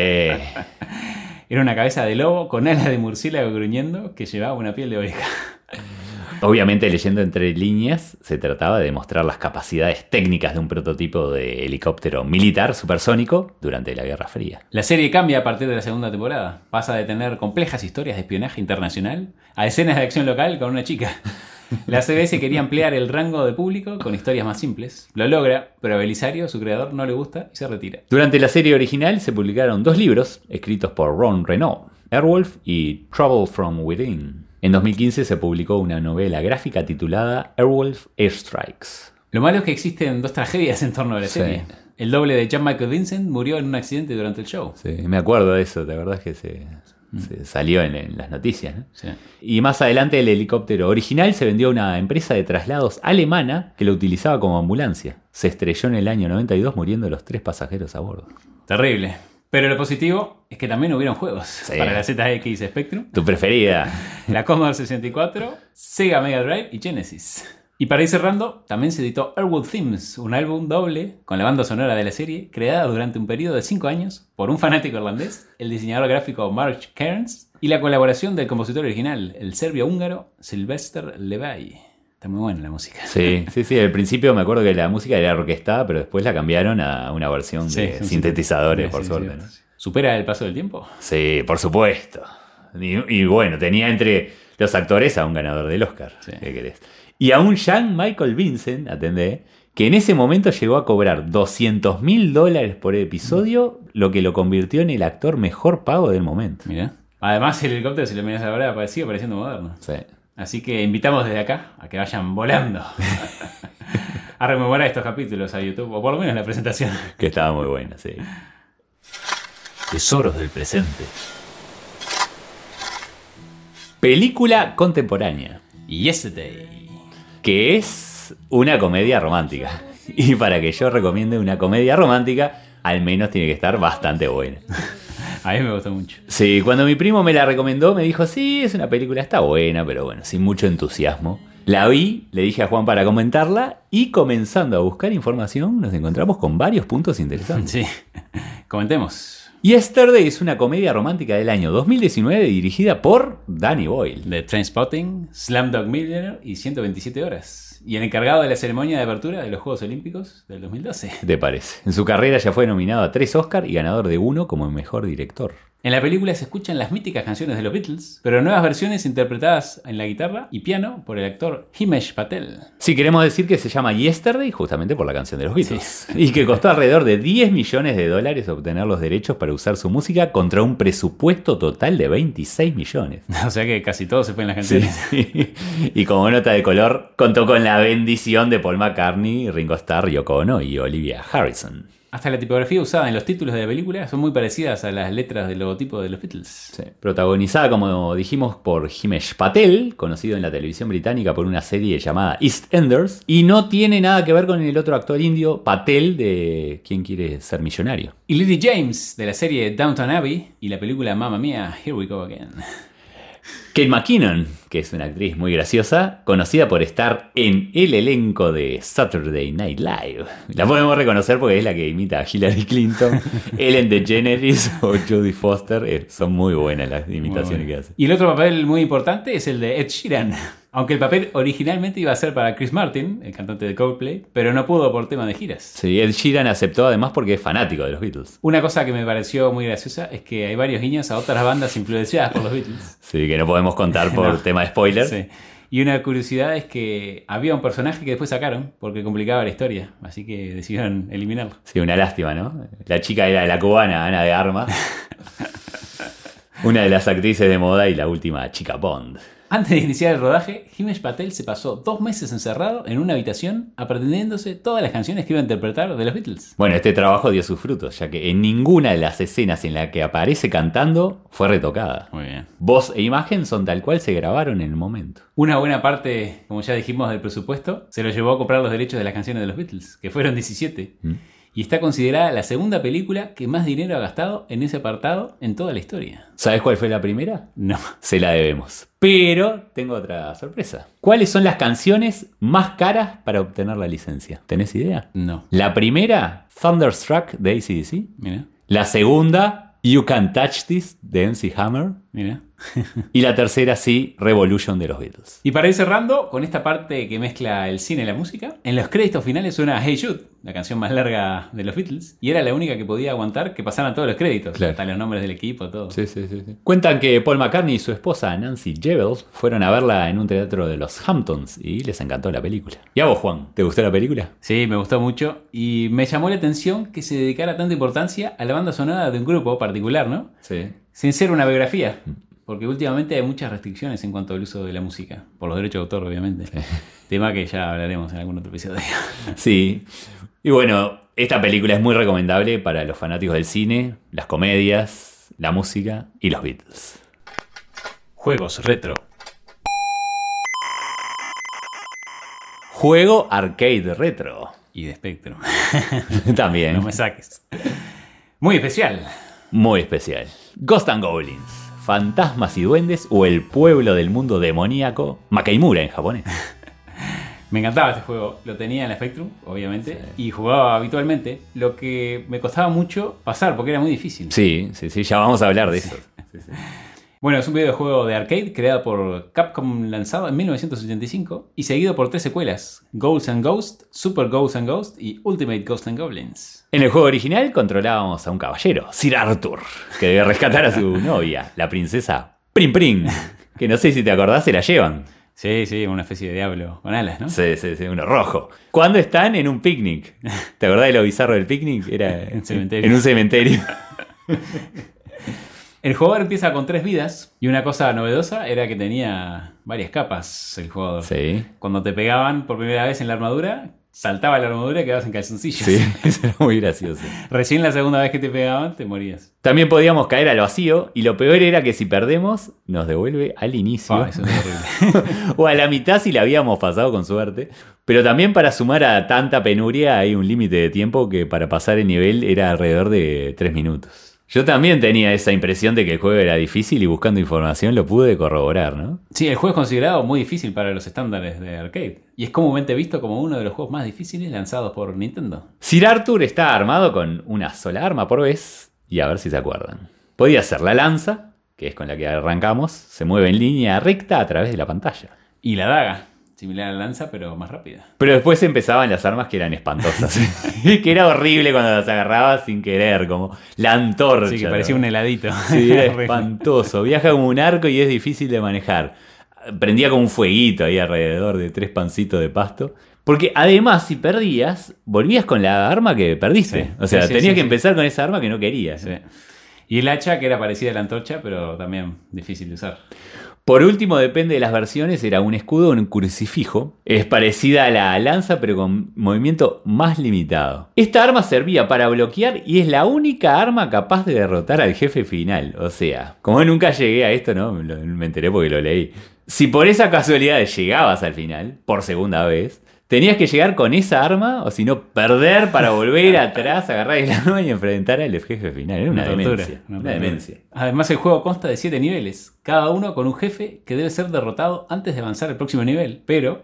S2: Era una cabeza de lobo con alas de murciélago gruñendo que llevaba una piel de oveja.
S1: Obviamente, leyendo entre líneas, se trataba de mostrar las capacidades técnicas de un prototipo de helicóptero militar supersónico durante la Guerra Fría.
S2: La serie cambia a partir de la segunda temporada. Pasa de tener complejas historias de espionaje internacional a escenas de acción local con una chica. La CBS quería ampliar el rango de público con historias más simples. Lo logra, pero a Belisario, su creador, no le gusta y se retira.
S1: Durante la serie original se publicaron 2 libros escritos por Ron Renaud, Airwolf y Trouble from Within. En 2015 se publicó una novela gráfica titulada Airwolf Airstrikes.
S2: Lo malo es que existen 2 tragedias en torno a la serie. El doble de Jan Michael Vincent murió en un accidente durante el show.
S1: Sí, me acuerdo de eso, ¿te acordás que se salió en las noticias, ¿no? Sí. Y más adelante el helicóptero original se vendió a una empresa de traslados alemana que lo utilizaba como ambulancia. Se estrelló en el año 92 muriendo los 3 pasajeros a bordo.
S2: Terrible. Pero lo positivo es que también hubieron juegos para la ZX Spectrum,
S1: Tu preferida.
S2: la Commodore 64, Sega Mega Drive y Genesis. Y para ir cerrando, también se editó Airwood Themes, un álbum doble con la banda sonora de la serie, creada durante un periodo de 5 años por un fanático irlandés, el diseñador gráfico Mark Cairns, y la colaboración del compositor original, el serbio-húngaro Sylvester Levay. Está muy buena la música.
S1: Sí. Al principio me acuerdo que la música era orquestada, pero después la cambiaron a una versión de sintetizadores, por suerte, ¿no?
S2: ¿Supera el paso del tiempo?
S1: Sí, por supuesto. Y bueno, tenía entre los actores a un ganador del Oscar.
S2: Sí.
S1: ¿Qué querés? Y a un Jean Michael Vincent, atendé, que en ese momento llegó a cobrar $200,000 por episodio, lo que lo convirtió en el actor mejor pago del momento.
S2: Mirá. Además, el helicóptero, si lo miras ahora, sigue pareciendo moderno.
S1: Sí.
S2: Así que invitamos desde acá a que vayan volando a rememorar estos capítulos a YouTube, o por lo menos la presentación.
S1: Que estaba muy buena, sí.
S2: Tesoros del presente.
S1: Película contemporánea,
S2: Yesterday.
S1: que es una comedia romántica. Y para que yo recomiende una comedia romántica, al menos tiene que estar bastante buena.
S2: A mí me gustó mucho.
S1: Sí, cuando mi primo me la recomendó, me dijo, sí, es una película, está buena, pero bueno, sin mucho entusiasmo. La vi, le dije a Juan para comentarla, y comenzando a buscar información, nos encontramos con varios puntos interesantes.
S2: Sí, comentemos.
S1: Yesterday es una comedia romántica del año 2019 dirigida por Danny Boyle.
S2: The Trainspotting, Slumdog Millionaire y 127 horas. Y el encargado de la ceremonia de apertura de los Juegos Olímpicos del 2012.
S1: ¿Qué te parece? En su carrera ya fue nominado a 3 Oscar y ganador de 1 como mejor director.
S2: En la película se escuchan las míticas canciones de los Beatles, pero nuevas versiones interpretadas en la guitarra y piano por el actor Himesh Patel.
S1: Sí, queremos decir que se llama Yesterday justamente por la canción de los Beatles. Sí. Y que costó alrededor de $10 millones obtener los derechos para usar su música contra un presupuesto total de 26 millones.
S2: O sea que casi todo se fue en las canciones.
S1: Sí. Y como nota de color, contó con la bendición de Paul McCartney, Ringo Starr, Yoko Ono y Olivia Harrison.
S2: Hasta la tipografía usada en los títulos de la película son muy parecidas a las letras del logotipo de los Beatles.
S1: Sí. Protagonizada, como dijimos, por Himesh Patel, conocido en la televisión británica por una serie llamada EastEnders, y no tiene nada que ver con el otro actor indio, Patel, de ¿Quién quiere ser millonario?
S2: Y Lily James, de la serie Downton Abbey y la película Mamma Mia, Here We Go Again.
S1: Kate McKinnon, que es una actriz muy graciosa, conocida por estar en el elenco de Saturday Night Live. La podemos reconocer porque es la que imita a Hillary Clinton, Ellen DeGeneres o Jodie Foster. Son muy buenas las imitaciones que hace.
S2: Y el otro papel muy importante es el de Ed Sheeran. Aunque el papel originalmente iba a ser para Chris Martin, el cantante de Coldplay, pero no pudo por tema de giras.
S1: Sí, Ed Sheeran aceptó además porque es fanático de los Beatles.
S2: Una cosa que me pareció muy graciosa es que hay varios guiños a otras bandas influenciadas por los Beatles.
S1: Sí, que no podemos contar por tema de spoiler.
S2: Sí. Y una curiosidad es que había un personaje que después sacaron porque complicaba la historia, así que decidieron eliminarlo.
S1: Sí, una lástima, ¿no? La chica era la cubana, Ana de Armas. Una de las actrices de moda y la última chica Bond.
S2: Antes de iniciar el rodaje, Himesh Patel se pasó 2 meses encerrado en una habitación aprendiéndose todas las canciones que iba a interpretar de los Beatles.
S1: Bueno, este trabajo dio sus frutos, ya que en ninguna de las escenas en la que aparece cantando fue retocada.
S2: Muy bien.
S1: Voz e imagen son tal cual se grabaron en el momento.
S2: Una buena parte, como ya dijimos, del presupuesto se lo llevó a comprar los derechos de las canciones de los Beatles, que fueron 17. Y está considerada la segunda película que más dinero ha gastado en ese apartado en toda la historia.
S1: ¿Sabes cuál fue la primera?
S2: No.
S1: Se la debemos. Pero tengo otra sorpresa. ¿Cuáles son las canciones más caras para obtener la licencia? ¿Tenés idea?
S2: No.
S1: La primera, Thunderstruck de AC/DC.
S2: Mira.
S1: La segunda, You Can't Touch This de MC Hammer.
S2: Mira.
S1: Y la tercera, sí, Revolution de los Beatles.
S2: Y para ir cerrando, con esta parte que mezcla el cine y la música, en los créditos finales suena Hey Jude, la canción más larga de los Beatles, y era la única que podía aguantar que pasaran todos los créditos,
S1: claro.
S2: Hasta los nombres del equipo, todo.
S1: Sí. Cuentan que Paul McCartney y su esposa Nancy Jebels fueron a verla en un teatro de los Hamptons y les encantó la película. ¿Y a vos, Juan? ¿Te gustó la película?
S2: Sí, me gustó mucho y me llamó la atención que se dedicara tanta importancia a la banda sonora de un grupo particular, ¿no?
S1: Sí.
S2: Sin ser una biografía. Porque últimamente hay muchas restricciones en cuanto al uso de la música. Por los derechos de autor, obviamente. Sí. Tema que ya hablaremos en algún otro episodio.
S1: Sí. Y bueno, esta película es muy recomendable para los fanáticos del cine, las comedias, la música y los Beatles.
S2: Juegos retro.
S1: Juego arcade retro.
S2: Y de Spectrum.
S1: También.
S2: No me saques. Muy especial.
S1: muy especial. Ghosts and Goblins, fantasmas y duendes o el pueblo del mundo demoníaco, Makeimura en japonés.
S2: Me encantaba este juego, lo tenía en la Spectrum, obviamente, y jugaba habitualmente, lo que me costaba mucho pasar porque era muy difícil.
S1: Sí, ya vamos a hablar de eso. Sí.
S2: Bueno, es un videojuego de arcade creado por Capcom, lanzado en 1985 y seguido por 3 secuelas: Ghosts and Ghosts, Super Ghosts and Ghosts y Ultimate Ghosts and Goblins.
S1: En el juego original controlábamos a un caballero, Sir Arthur, que debe rescatar a su novia, la princesa Prim Prim, que no sé si te acordás, se la llevan.
S2: Sí, una especie de diablo con alas, ¿no?
S1: Sí, uno rojo. Cuando están en un picnic. ¿Te acordás de lo bizarro del picnic? Era en un cementerio.
S2: El jugador empieza con 3 vidas y una cosa novedosa era que tenía varias capas el jugador.
S1: Sí.
S2: Cuando te pegaban por primera vez en la armadura, saltaba la armadura y quedabas en calzoncillos.
S1: Sí, eso era muy gracioso.
S2: Recién la segunda vez que te pegaban, te morías.
S1: También podíamos caer al vacío y lo peor era que si perdemos, nos devuelve al inicio.
S2: Eso es horrible.
S1: O a la mitad si la habíamos pasado con suerte. Pero también para sumar a tanta penuria hay un límite de tiempo que para pasar el nivel era alrededor de 3 minutos. Yo también tenía esa impresión de que el juego era difícil y buscando información lo pude corroborar, ¿no?
S2: Sí, el juego es considerado muy difícil para los estándares de arcade y es comúnmente visto como uno de los juegos más difíciles lanzados por Nintendo.
S1: Sir Arthur está armado con una sola arma por vez y a ver si se acuerdan. Podía ser la lanza, que es con la que arrancamos, se mueve en línea recta a través de la pantalla.
S2: Y la daga, similar a la lanza pero más rápida.
S1: Pero después empezaban las armas que eran espantosas. Que era horrible cuando las agarrabas sin querer, como la antorcha.
S2: Sí, que parecía un heladito.
S1: Sí, era espantoso. Viaja como un arco y es difícil de manejar. Prendía como un fueguito ahí alrededor de 3 pancitos de pasto. Porque además, si perdías, volvías con la arma que perdiste.
S2: Sí,
S1: o sea,
S2: sí,
S1: tenías que empezar con esa arma que no querías.
S2: Sí. Y el hacha, que era parecida a la antorcha, pero también difícil de usar.
S1: Por último, depende de las versiones, era un escudo o un crucifijo. Es parecida a la lanza, pero con movimiento más limitado. Esta arma servía para bloquear y es la única arma capaz de derrotar al jefe final. O sea, como nunca llegué a esto, ¿no? Me enteré porque lo leí. Si por esa casualidad llegabas al final, por segunda vez, tenías que llegar con esa arma, o si no, perder para volver atrás, agarrar el arma y enfrentar al jefe final. Era una demencia. Una demencia.
S2: Además, el juego consta de 7 niveles, cada uno con un jefe que debe ser derrotado antes de avanzar al próximo nivel. Pero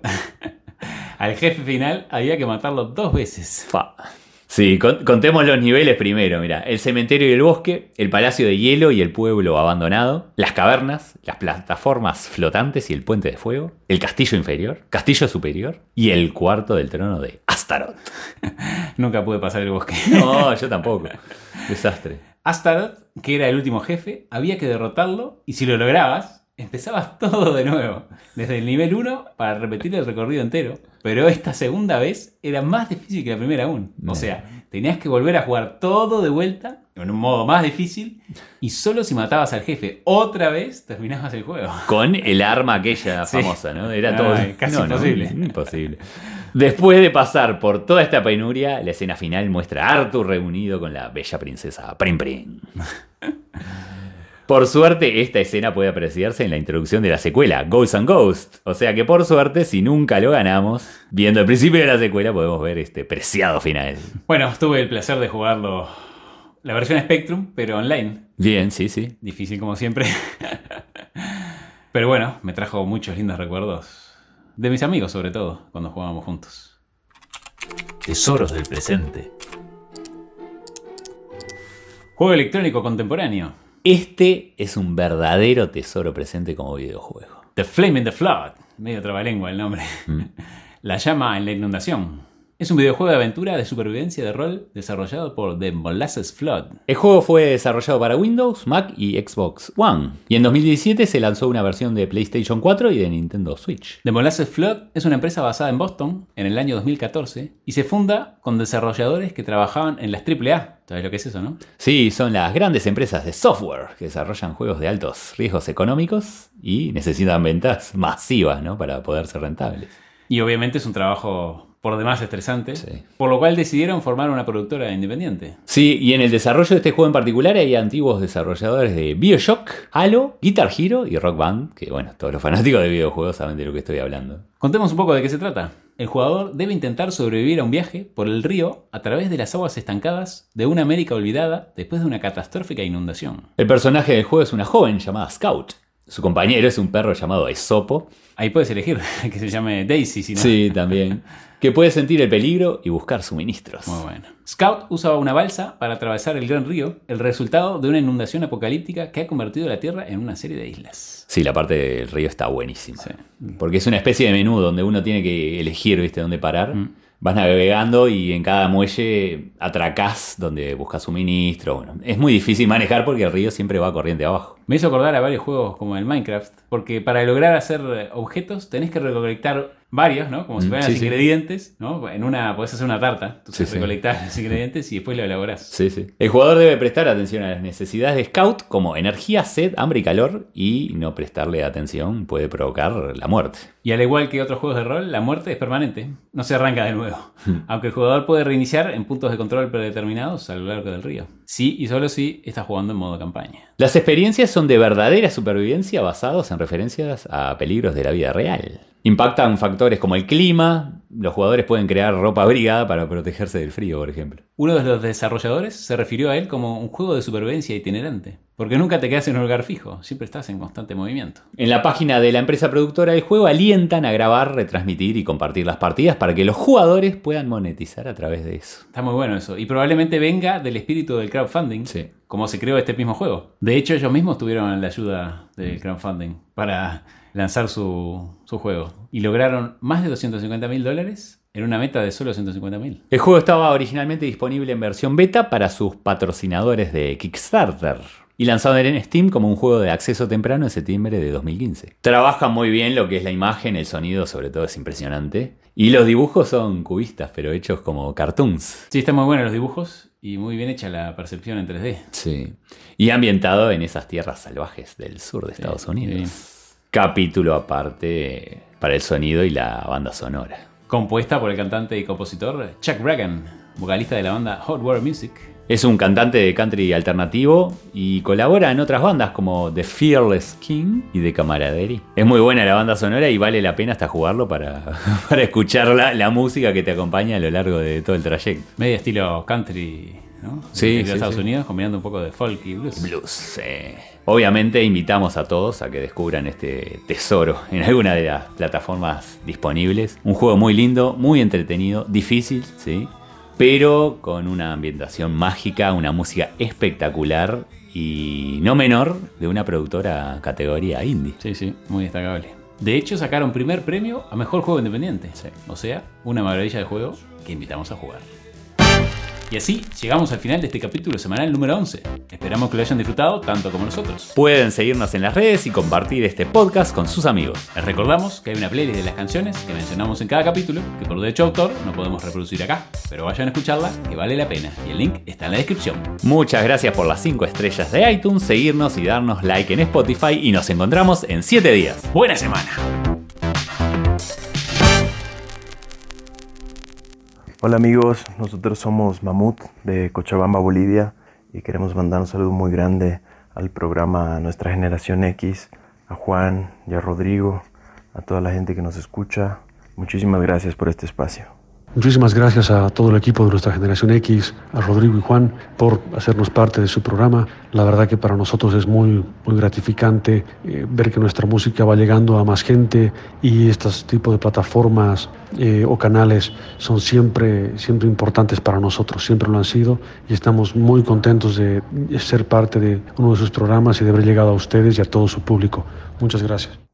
S2: al jefe final había que matarlo 2 veces.
S1: Sí, contemos los niveles primero, mira. El cementerio y el bosque, el palacio de hielo y el pueblo abandonado, las cavernas, las plataformas flotantes y el puente de fuego, el castillo inferior, castillo superior y el cuarto del trono de Astaroth.
S2: Nunca pude pasar el bosque.
S1: No, yo tampoco. Desastre.
S2: Astaroth, que era el último jefe, había que derrotarlo y si lo lograbas, empezabas todo de nuevo, desde el nivel 1 para repetir el recorrido entero. Pero esta segunda vez era más difícil que la primera aún. O sea, tenías que volver a jugar todo de vuelta, en un modo más difícil, y solo si matabas al jefe otra vez, terminabas el juego.
S1: Con el arma aquella famosa, ¿no? Era todo
S2: casi imposible.
S1: Imposible. Después de pasar por toda esta penuria, la escena final muestra a Arthur reunido con la bella princesa Prim Prim. Por suerte, esta escena puede apreciarse en la introducción de la secuela, Ghosts and Ghosts. O sea que por suerte, si nunca lo ganamos, viendo el principio de la secuela podemos ver este preciado final.
S2: Bueno, tuve el placer de jugarlo, la versión Spectrum, pero online.
S1: Bien, sí.
S2: Difícil como siempre. Pero bueno, me trajo muchos lindos recuerdos. De mis amigos sobre todo, cuando jugábamos juntos.
S1: Tesoros del presente.
S2: Juego electrónico contemporáneo.
S1: Este es un verdadero tesoro presente como videojuego.
S2: The Flame in the Flood. Medio trabalengua el nombre. La llama en la inundación. Es un videojuego de aventura de supervivencia de rol desarrollado por The Molasses Flood.
S1: El juego fue desarrollado para Windows, Mac y Xbox One. Y en 2017 se lanzó una versión de PlayStation 4 y de Nintendo Switch.
S2: The Molasses Flood es una empresa basada en Boston en el año 2014 y se funda con desarrolladores que trabajaban en las AAA. ¿Sabes lo que es eso, no?
S1: Sí, son las grandes empresas de software que desarrollan juegos de altos riesgos económicos y necesitan ventas masivas, ¿no? Para poder ser rentables.
S2: Y obviamente es un trabajo por demás estresante,
S1: sí.
S2: Por lo cual decidieron formar una productora independiente.
S1: Sí, y en el desarrollo de este juego en particular hay antiguos desarrolladores de BioShock, Halo, Guitar Hero y Rock Band, que bueno, todos los fanáticos de videojuegos saben de lo que estoy hablando.
S2: Contemos un poco de qué se trata. el jugador debe intentar sobrevivir a un viaje por el río a través de las aguas estancadas de una América olvidada después de una catastrófica inundación.
S1: El personaje del juego es una joven llamada Scout. Su compañero es un perro llamado Esopo.
S2: Ahí puedes elegir que se llame Daisy, si no.
S1: Sí, también. Que puede sentir el peligro y buscar suministros.
S2: Muy bueno. Scout usaba una balsa para atravesar el gran río, el resultado de una inundación apocalíptica que ha convertido la Tierra en una serie de islas.
S1: Sí, la parte del río está buenísima.
S2: Sí.
S1: Porque es una especie de menú donde uno tiene que elegir, ¿viste?, dónde parar. Vas navegando y en cada muelle atracás donde buscas suministro. Bueno, es muy difícil manejar porque el río siempre va corriente abajo.
S2: Me hizo acordar a varios juegos como el Minecraft, porque para lograr hacer objetos tenés que recolectar varios, ¿no? Como si fueran los ingredientes, ¿no? En una podés hacer una tarta, entonces recolectás los ingredientes y después lo elaborás.
S1: Sí, sí. El jugador debe prestar atención a las necesidades de Scout como energía, sed, hambre y calor, y no prestarle atención puede provocar la muerte.
S2: Y al igual que otros juegos de rol, la muerte es permanente, no se arranca de nuevo. Aunque el jugador puede reiniciar en puntos de control predeterminados a lo largo del río. Sí y solo si está jugando en modo campaña.
S1: Las experiencias son de verdadera supervivencia basados en referencias a peligros de la vida real. Impactan factores como el clima. Los jugadores pueden crear ropa abrigada para protegerse del frío, por ejemplo.
S2: Uno de los desarrolladores se refirió a él como un juego de supervivencia itinerante. Porque nunca te quedas en un lugar fijo, siempre estás en constante movimiento.
S1: En la página de la empresa productora del juego alientan a grabar, retransmitir y compartir las partidas para que los jugadores puedan monetizar a través de eso.
S2: Está muy bueno eso. Y probablemente venga del espíritu del crowdfunding, como se creó este mismo juego. De hecho, ellos mismos tuvieron la ayuda del crowdfunding para lanzar su juego. Y lograron más de $250,000 en una meta de solo $150,000.
S1: El juego estaba originalmente disponible en versión beta para sus patrocinadores de Kickstarter y lanzado en Steam como un juego de acceso temprano en septiembre de 2015. Trabaja muy bien lo que es la imagen, el sonido sobre todo es impresionante. Y los dibujos son cubistas, pero hechos como cartoons.
S2: Sí, están muy buenos los dibujos y muy bien hecha la percepción en 3D.
S1: Sí. Y ambientado en esas tierras salvajes del sur de Estados Unidos. Capítulo aparte para el sonido y la banda sonora.
S2: Compuesta por el cantante y compositor Chuck Ragan, vocalista de la banda Hot Water Music.
S1: Es un cantante de country alternativo y colabora en otras bandas como The Fearless King y The Camaraderie. Es muy buena la banda sonora y vale la pena hasta jugarlo para escuchar la música que te acompaña a lo largo de todo el trayecto.
S2: Medio estilo country, ¿no?
S1: Sí,
S2: de Estados Unidos, combinando un poco de folk y blues.
S1: Obviamente invitamos a todos a que descubran este tesoro en alguna de las plataformas disponibles. Un juego muy lindo, muy entretenido, difícil, ¿sí? Pero con una ambientación mágica, una música espectacular y no menor de una productora categoría indie.
S2: Sí, muy destacable. De hecho, sacaron primer premio a mejor juego independiente. Sí. O sea, una maravilla de juego que invitamos a jugar. Y así llegamos al final de este capítulo semanal número 11. Esperamos que lo hayan disfrutado tanto como nosotros.
S1: Pueden seguirnos en las redes y compartir este podcast con sus amigos.
S2: Les recordamos que hay una playlist de las canciones que mencionamos en cada capítulo, que por derecho de autor no podemos reproducir acá, pero vayan a escucharla, que vale la pena. Y el link está en la descripción.
S1: Muchas gracias por las 5 estrellas de iTunes, seguirnos y darnos like en Spotify y nos encontramos en 7 días.
S2: ¡Buena semana!
S3: Hola amigos, nosotros somos Mamut de Cochabamba, Bolivia y queremos mandar un saludo muy grande al programa Nuestra Generación X, a Juan y a Rodrigo, a toda la gente que nos escucha. Muchísimas gracias por este espacio.
S4: Muchísimas gracias a todo el equipo de Nuestra Generación X, a Rodrigo y Juan, por hacernos parte de su programa. La verdad que para nosotros es muy gratificante ver que nuestra música va llegando a más gente y estos tipos de plataformas o canales son siempre importantes para nosotros, siempre lo han sido y estamos muy contentos de ser parte de uno de sus programas y de haber llegado a ustedes y a todo su público. Muchas gracias.